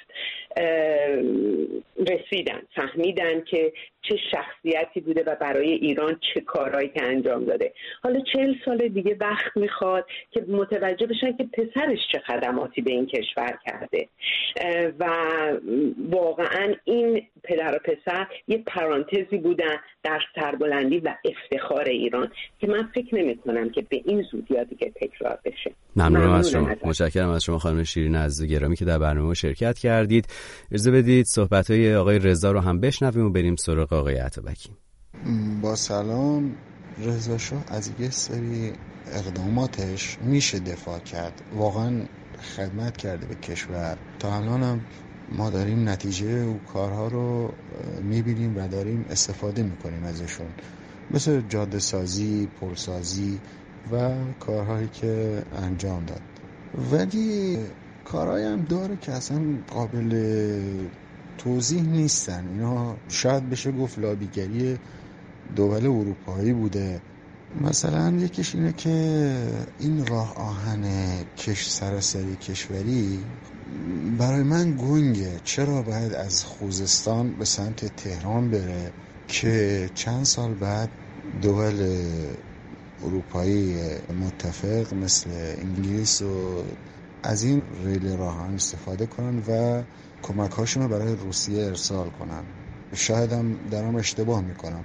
رسیدن، فهمیدن که چه شخصیتی بوده و برای ایران چه کارهایی که انجام داده. حالا 40 سال دیگه وقت میخواد که متوجه بشن که پسرش چه خدماتی به این کشور کرده و واقعا این پدر و پسر یه پرانتزی بودن در سربلندی و افتخار ایران که من فکر نمی کنم که به این زودی دیگه تکرار بشه. ممنونم از شما. متشکرم از شما خانم شیرین عزیز گرامی که در برنامه شرکت کردید. اجازه بدید صحبت‌های آقای رضا رو هم بشنویم و بریم سراغ آقای عطابکی. با سلام. رضاشاه از یه سری اقداماتش میشه دفاع کرد. واقعا خدمت کرده به کشور. تا الان هم ما داریم نتیجه و کارها رو میبینیم و داریم استفاده میکنیم ازشون، مثل جاده سازی، پل سازی و کارهایی که انجام داد. ولی کارهایی هم داره که اصلا قابل توضیح نیستن. اینا شاید بشه گفت لابیگری دول اروپایی بوده. مثلا یکیش اینه که این راه آهن سراسری کشوری برای من گنگه. چرا باید از خوزستان به سمت تهران بره که چند سال بعد دول اروپایی متفق مثل انگلیس و از این ریل راه آهن استفاده کنن و کمک هاشون رو برای روسیه ارسال کنن. شاید هم دارم اشتباه میکنم.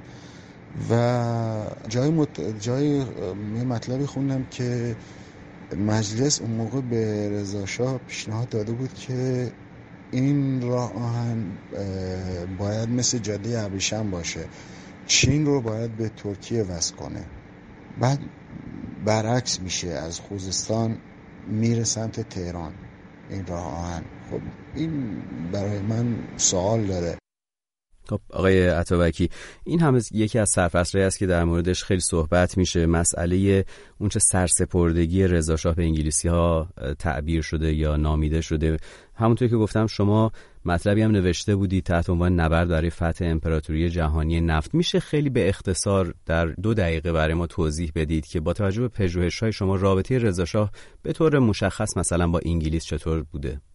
و جای مطلبی خوندم که مجلس اون موقع به رضاشاه پیشنهاد داده بود که این راه آهن باید مثل جاده ابریشم باشه، چین رو باید به ترکیه وصل کنه. بعد برعکس میشه، از خوزستان میره سمت تهران این راه آهن. خب این برای من سوال داره. خب آقای عطابکی، این هم یکی از سرفصل‌هایی است که در موردش خیلی صحبت میشه. مسئله اونچه سرسپردگی رضاشاه به انگلیسی‌ها تعبیر شده یا نامیده شده. همونطور که گفتم شما مطلبی هم نوشته بودید تحت عنوان نبرد برای فتح امپراتوری جهانی نفت. میشه خیلی به اختصار در 2 دقیقه برای ما توضیح بدید که با توجه به پژوهش‌های شما رابطه رضاشاه به طور مشخص مثلا با انگلیس چطور بوده؟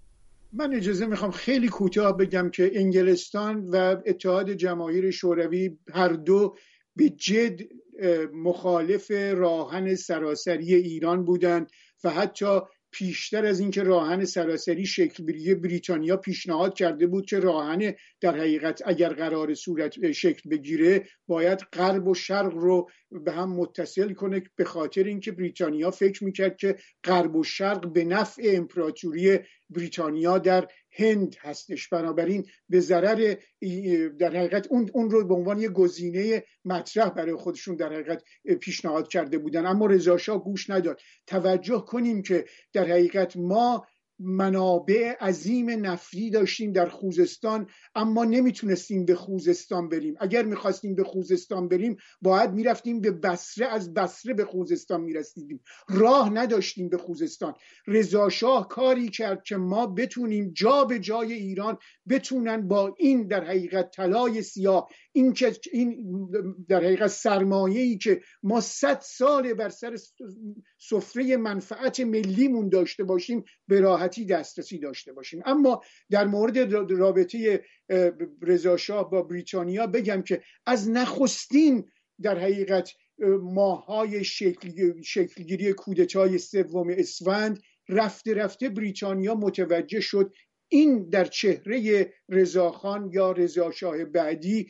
من اجازه میخوام خیلی کوتاه بگم که انگلستان و اتحاد جماهیر شوروی هر دو به جد مخالف راهن سراسری ایران بودند و حتی پیشتر از اینکه راهن سراسری شکل بگیره بریتانیا پیشنهاد کرده بود که راهن در حقیقت اگر قرار صورت شکل بگیره باید غرب و شرق رو به هم متصل کنه، به خاطر اینکه بریتانیا فکر میکرد که غرب و شرق به نفع امپراتوری بریتانیا در هند هستش، بنابراین به ضرر در حقیقت اون رو به عنوان یه گزینه مطرح برای خودشون در حقیقت پیشنهاد کرده بودن، اما رضا شاه گوش نداد. توجه کنیم که در حقیقت ما منابع عظیم نفتی داشتیم در خوزستان، اما نمیتونستیم به خوزستان بریم. اگر میخواستیم به خوزستان بریم باید میرفتیم به بصره، از بصره به خوزستان میرسیدیم، راه نداشتیم به خوزستان. رضا شاه کاری کرد که ما بتونیم جا به جای ایران بتونن با این در حقیقت طلای سیاه، این در حقیقت سرمایه‌ای که ما 100 سال بر سر سفره منفعت ملیمون داشته باشیم به راحتی دسترسی داشته باشیم. اما در مورد رابطه رضا شاه با بریتانیا بگم که از نخستین در حقیقت ماهای شکلگیری کودتای 3 اسفند رفته بریتانیا متوجه شد این در چهره رضاخان یا رضا شاه بعدی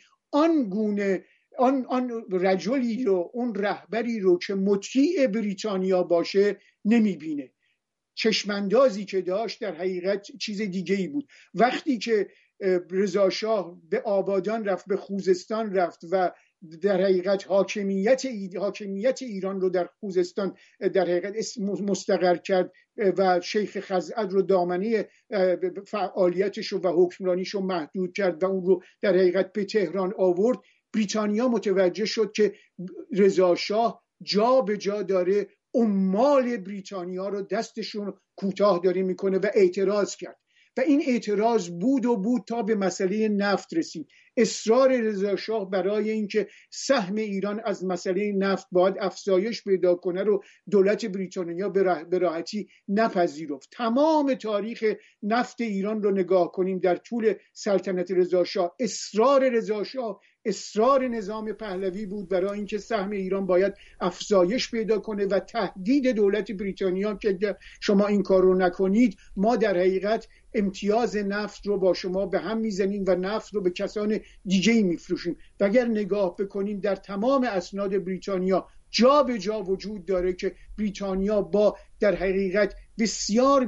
آن رجلی رو، اون رهبری رو که مطیع بریتانیا باشه نمیبینه. چشماندازی که داشت در حقیقت چیز دیگه‌ای بود. وقتی که رضا شاه به آبادان رفت، به خوزستان رفت و در حقیقت حاکمیت ایران رو در خوزستان در حقیقت مستقر کرد و شیخ خزعل رو دامنه فعالیتش رو و حکمرانیش رو محدود کرد و اون رو در حقیقت به تهران آورد، بریتانیا متوجه شد که رضا شاه جا به جا داره عمال بریتانیا رو دستشون کوتاه داره میکنه و اعتراض کرد و این اعتراض بود تا به مسئله نفت رسید. اصرار رضا شاه برای اینکه سهم ایران از مسئله نفت باید افزایش پیدا کنه رو دولت بریتانیا به راحتی نپذیرفت. تمام تاریخ نفت ایران رو نگاه کنیم در طول سلطنت رضا شاه، اصرار رضا شاه، اصرار نظام پهلوی بود برای اینکه سهم ایران باید افزایش پیدا کنه و تهدید دولت بریتانیا که شما این کار رو نکنید ما در حقیقت امتیاز نفت رو با شما به هم میزنیم و نفت رو به کسان دیگه‌ای میفروشیم. و اگر نگاه بکنین در تمام اسناد بریتانیا جا به جا وجود داره که بریتانیا با در حقیقت بسیار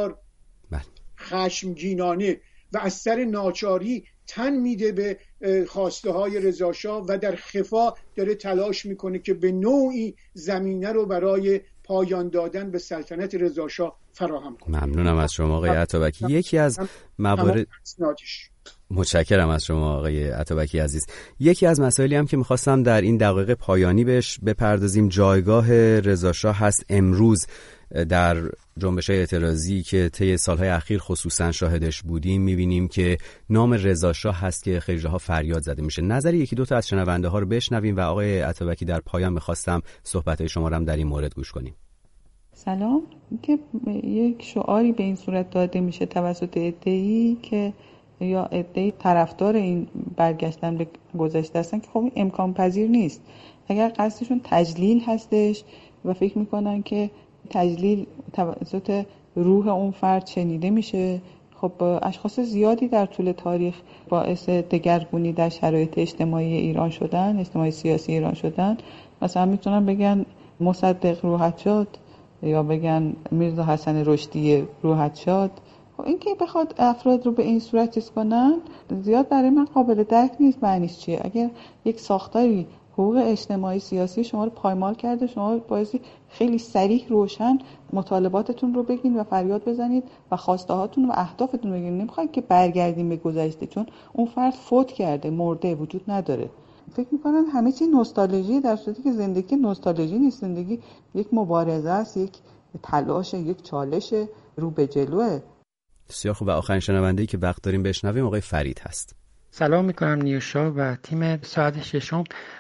خشمگینانه و از سر ناچاری تن میده به خواسته های رضا شاه و در خفا داره تلاش میکنه که به نوعی زمینه رو برای پایان دادن به سلطنت رضا شاه فراهم کنه. ممنونم از شما آقای عطابکی. یکی از موارد متشکرم از شما آقای عطابکی عزیز. یکی از مسائلی هم که میخواستم در این دقایق پایانی بهش بپردازیم جایگاه رضا شاه هست. امروز در جنبش‌های اعتراضی که طی سالهای اخیر خصوصا شاهدش بودیم می‌بینیم که نام رضا شاه هست که خیلی جاها فریاد زده میشه. نظر یکی دو تا از شنونده ها رو بشنویم و آقای عطابکی در پایان می‌خواستم صحبت‌های شما رو هم در این مورد گوش کنیم. سلام. که یک شعاری به این صورت داده میشه توسط عده‌ای که یا عده‌ای طرفدار این برگشتن به گذشته هستن که خب امکان پذیر نیست. اگر قصدشون تجلیل هستش و فکر میکنن که تجلیل توسط روح اون فرد شنیده میشه، خب اشخاص زیادی در طول تاریخ باعث دگرگونی در شرایط اجتماعی ایران شدن، اجتماعی سیاسی ایران شدن. مثلا میتونن بگن مصدق روحت شد یا بگن میرزا حسن رشدی روحت شد. خب این که بخواد افراد رو به این صورت چیز کنن زیاد برای من قابل درک نیست. معنیش چیه؟ اگر یک ساختاری حقوق اجتماعی سیاسی شما رو پایمال کرده، شما بایستی خیلی صریح روشن مطالباتتون رو بگین و فریاد بزنید و خواسته هاتون و اهدافتون رو بگین. نمیخواید که برگردیم به گذشته، چون اون فرد فوت کرده، مرده، وجود نداره. فکر میکنن همه چی نوستالژی، در صورتی که زندگی نوستالژی نیست. زندگی یک مبارزه است، یک تلاش، یک چالش رو به جلوه. بسیار خوب. و آخرین شنونده‌ای که وقت داریم بشنویم آقای فرید هست. سلام میکنم نیوشا و تیم ساعت ششم.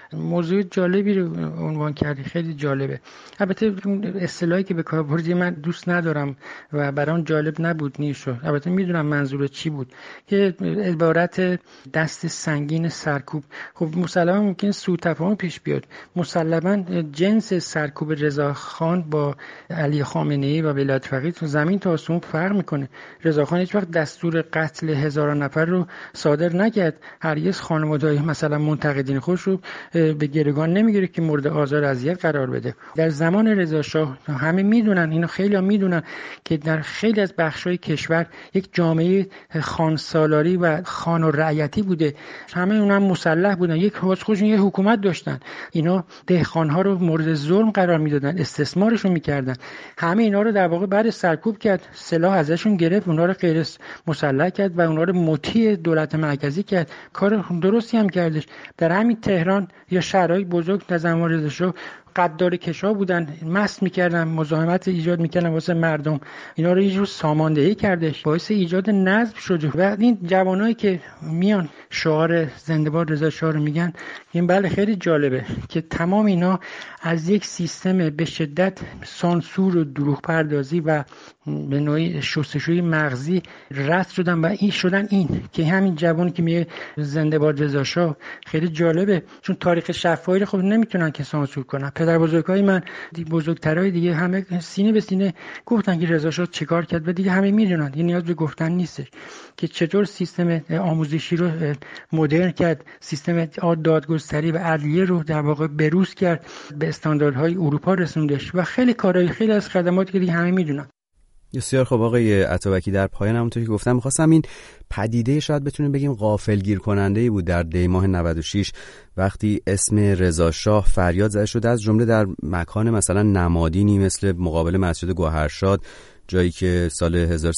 موضوع جالبی رو عنوان کردی، خیلی جالبه. البته اون اصطلاحی که به کار بردی من دوست ندارم و برام جالب نبود نیشو. البته میدونم منظور چی بود، که عبارت دست سنگین سرکوب. خب مسلما ممکن سوء تفاهم پیش بیاد، مسلما جنس سرکوب رضاخان با علی خامنه‌ای و ولایت فقیه زمین تا آسمون فرق میکنه. رضاخان هیچ وقت دستور قتل هزاران نفر رو صادر نکرد، هرگز خانواده‌های مثلا منتقدین خودش رو به گروگان نمیگیره که مورد آزار اذیت قرار بده. در زمان رضا شاه همه میدونن، اینو خیلی‌ها میدونن که در خیلی از بخش‌های کشور یک جامعه خانسالاری و خان و رعیتی بوده، همه اونها مسلح بودن، یک خودشون یه حکومت داشتن، اینا دهقان‌ها رو مورد ظلم قرار میدادن، استثمارشون میکردن. همه اینا رو در واقع بعد سرکوب کرد، سلاح ازشون گرفت، اونها رو غیر مسلح کرد و اونها رو مطیع دولت مرکزی کرد. کار درستی هم کردش. در همین تهران یا شهرهای بزرگ در زمان رضا شاه قدار کشا بودن، مست میکردن، مزاحمت ایجاد میکردن واسه مردم، اینا رو یه جور ساماندهی کردش، باعث ایجاد نظم شد. و این جوانایی که میان شعار زنده باد رضا شاه رو میگن، این بله خیلی جالبه که تمام اینا از یک سیستم به شدت سانسور و دروغ پردازی و به نوعی شستشوی مغزی رد شدن و این شدن این که همین جوانی که میگه زنده باد رضا شاه خیلی جالبه، چون تاریخ شفاهی رو خب نمیتونن که سانسور کنن. پدر بزرگای من بزرگترای دیگه همه سینه به سینه گفتن که رضا شاه چیکار کرد و دیگه همه میدونن، این نیاز به گفتن نیستش که چطور سیستم آموزشی رو مدرن کرد، سیستم دادگستری و عدلیه رو در واقع بروز کرد، به استانداردهای اروپا رسوندش و خیلی کارهای، خیلی از خدماتی که دیگه همه میدونن. بسیار خب آقای عطابکی، در پایان همونطور که گفتم می‌خواستم این پدیده شاید بتونیم بگیم غافلگیر کننده‌ای بود در دی ماه 96 وقتی اسم رضا شاه فریاد زده شد، از جمله در مکان مثلا نمادینی مثل مقابل مسجد گوهرشاد، جایی که سال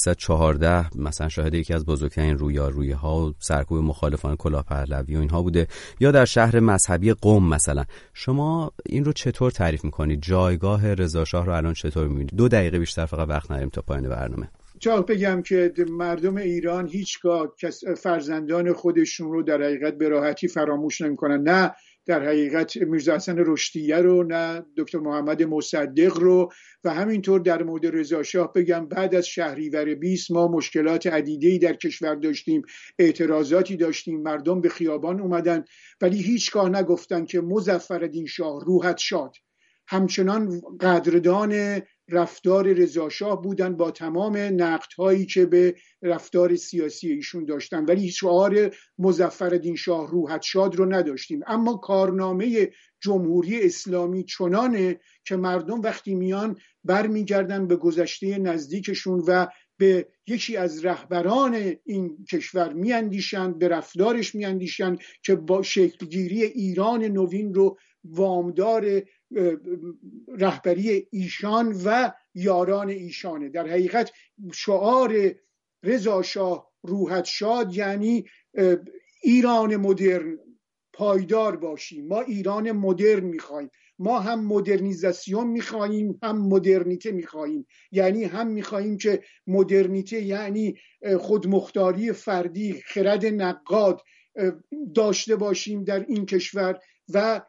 1314 مثلا شاهد یکی از بزرگترین رویارویی‌ها و سرکوب مخالفان کلاه پهلوی و اینها بوده، یا در شهر مذهبی قم مثلا. شما این رو چطور تعریف می‌کنید؟ جایگاه رضا شاه رو الان چطور می‌بینید؟ 2 دقیقه بیشتر فقط وقت نداریم تا پایان برنامه. چرا بگم که مردم ایران هیچگاه فرزندان خودشون رو در حقیقت به راحتی فراموش نمی‌کنن، نه در حقیقت میرزا حسن رشدیه رو، نه دکتر محمد مصدق رو. و همینطور در مورد رضا شاه بگم بعد از شهریور 20 ما مشکلات عدیده‌ای در کشور داشتیم، اعتراضاتی داشتیم، مردم به خیابان اومدن، ولی هیچگاه نگفتن که مظفرالدین شاه روحت شاد. همچنان قدردان رفتار رضا شاه بودن با تمام نقدهایی که به رفتار سیاسی ایشون داشتن، ولی شعار مظفرالدین شاه روحت شاد رو نداشتیم. اما کارنامه جمهوری اسلامی چنانه که مردم وقتی میان برمیگردن به گذشته نزدیکشون و به یکی از رهبران این کشور میاندیشند، به رفتارش میاندیشند که با شکلگیری ایران نوین رو وامدار رهبری ایشان و یاران ایشانه. در حقیقت شعار رضا شاه روحت شاد یعنی ایران مدرن پایدار باشیم. ما ایران مدرن میخوایم، ما هم مدرنیزاسیون میخوایم هم مدرنیته میخوایم، یعنی هم میخوایم که مدرنیته یعنی خودمختاری فردی، خرد نقاد داشته باشیم در این کشور و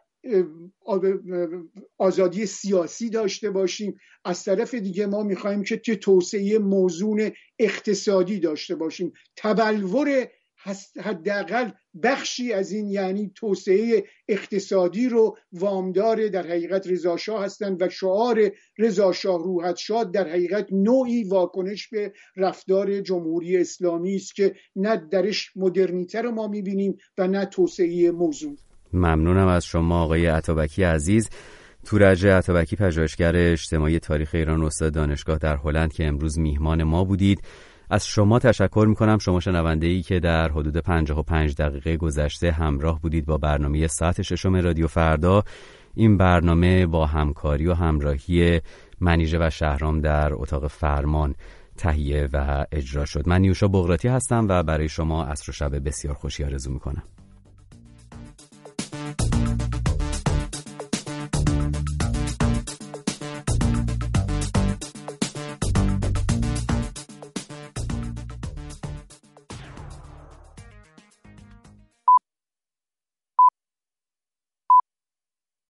آزادی سیاسی داشته باشیم. از طرف دیگه ما میخوایم که توسعه موزون اقتصادی داشته باشیم. تبلور حداقل بخشی از این یعنی توسعه اقتصادی رو وامدار در حقیقت رضا شاه هستند و شعار رضا شاه روحت شاد در حقیقت نوعی واکنش به رفتار جمهوری اسلامی است که نه درش مدرنیته رو ما میبینیم و نه توسعه موزون. ممنونم از شما آقای عطابکی عزیز. تورج عطابکی، پژوهشگر اجتماعی تاریخ ایران، استاد دانشگاه در هلند که امروز میهمان ما بودید. از شما تشکر میکنم، شما شنونده‌ای که در حدود 55 دقیقه گذشته همراه بودید با برنامه ساعت ششم رادیو فردا. این برنامه با همکاری و همراهی منیژه و شهرام در اتاق فرمان تهیه و اجرا شد. من نیوشا بغراتی هستم و برای شما عصر و شب بسیار خوشی آرزو میکنم.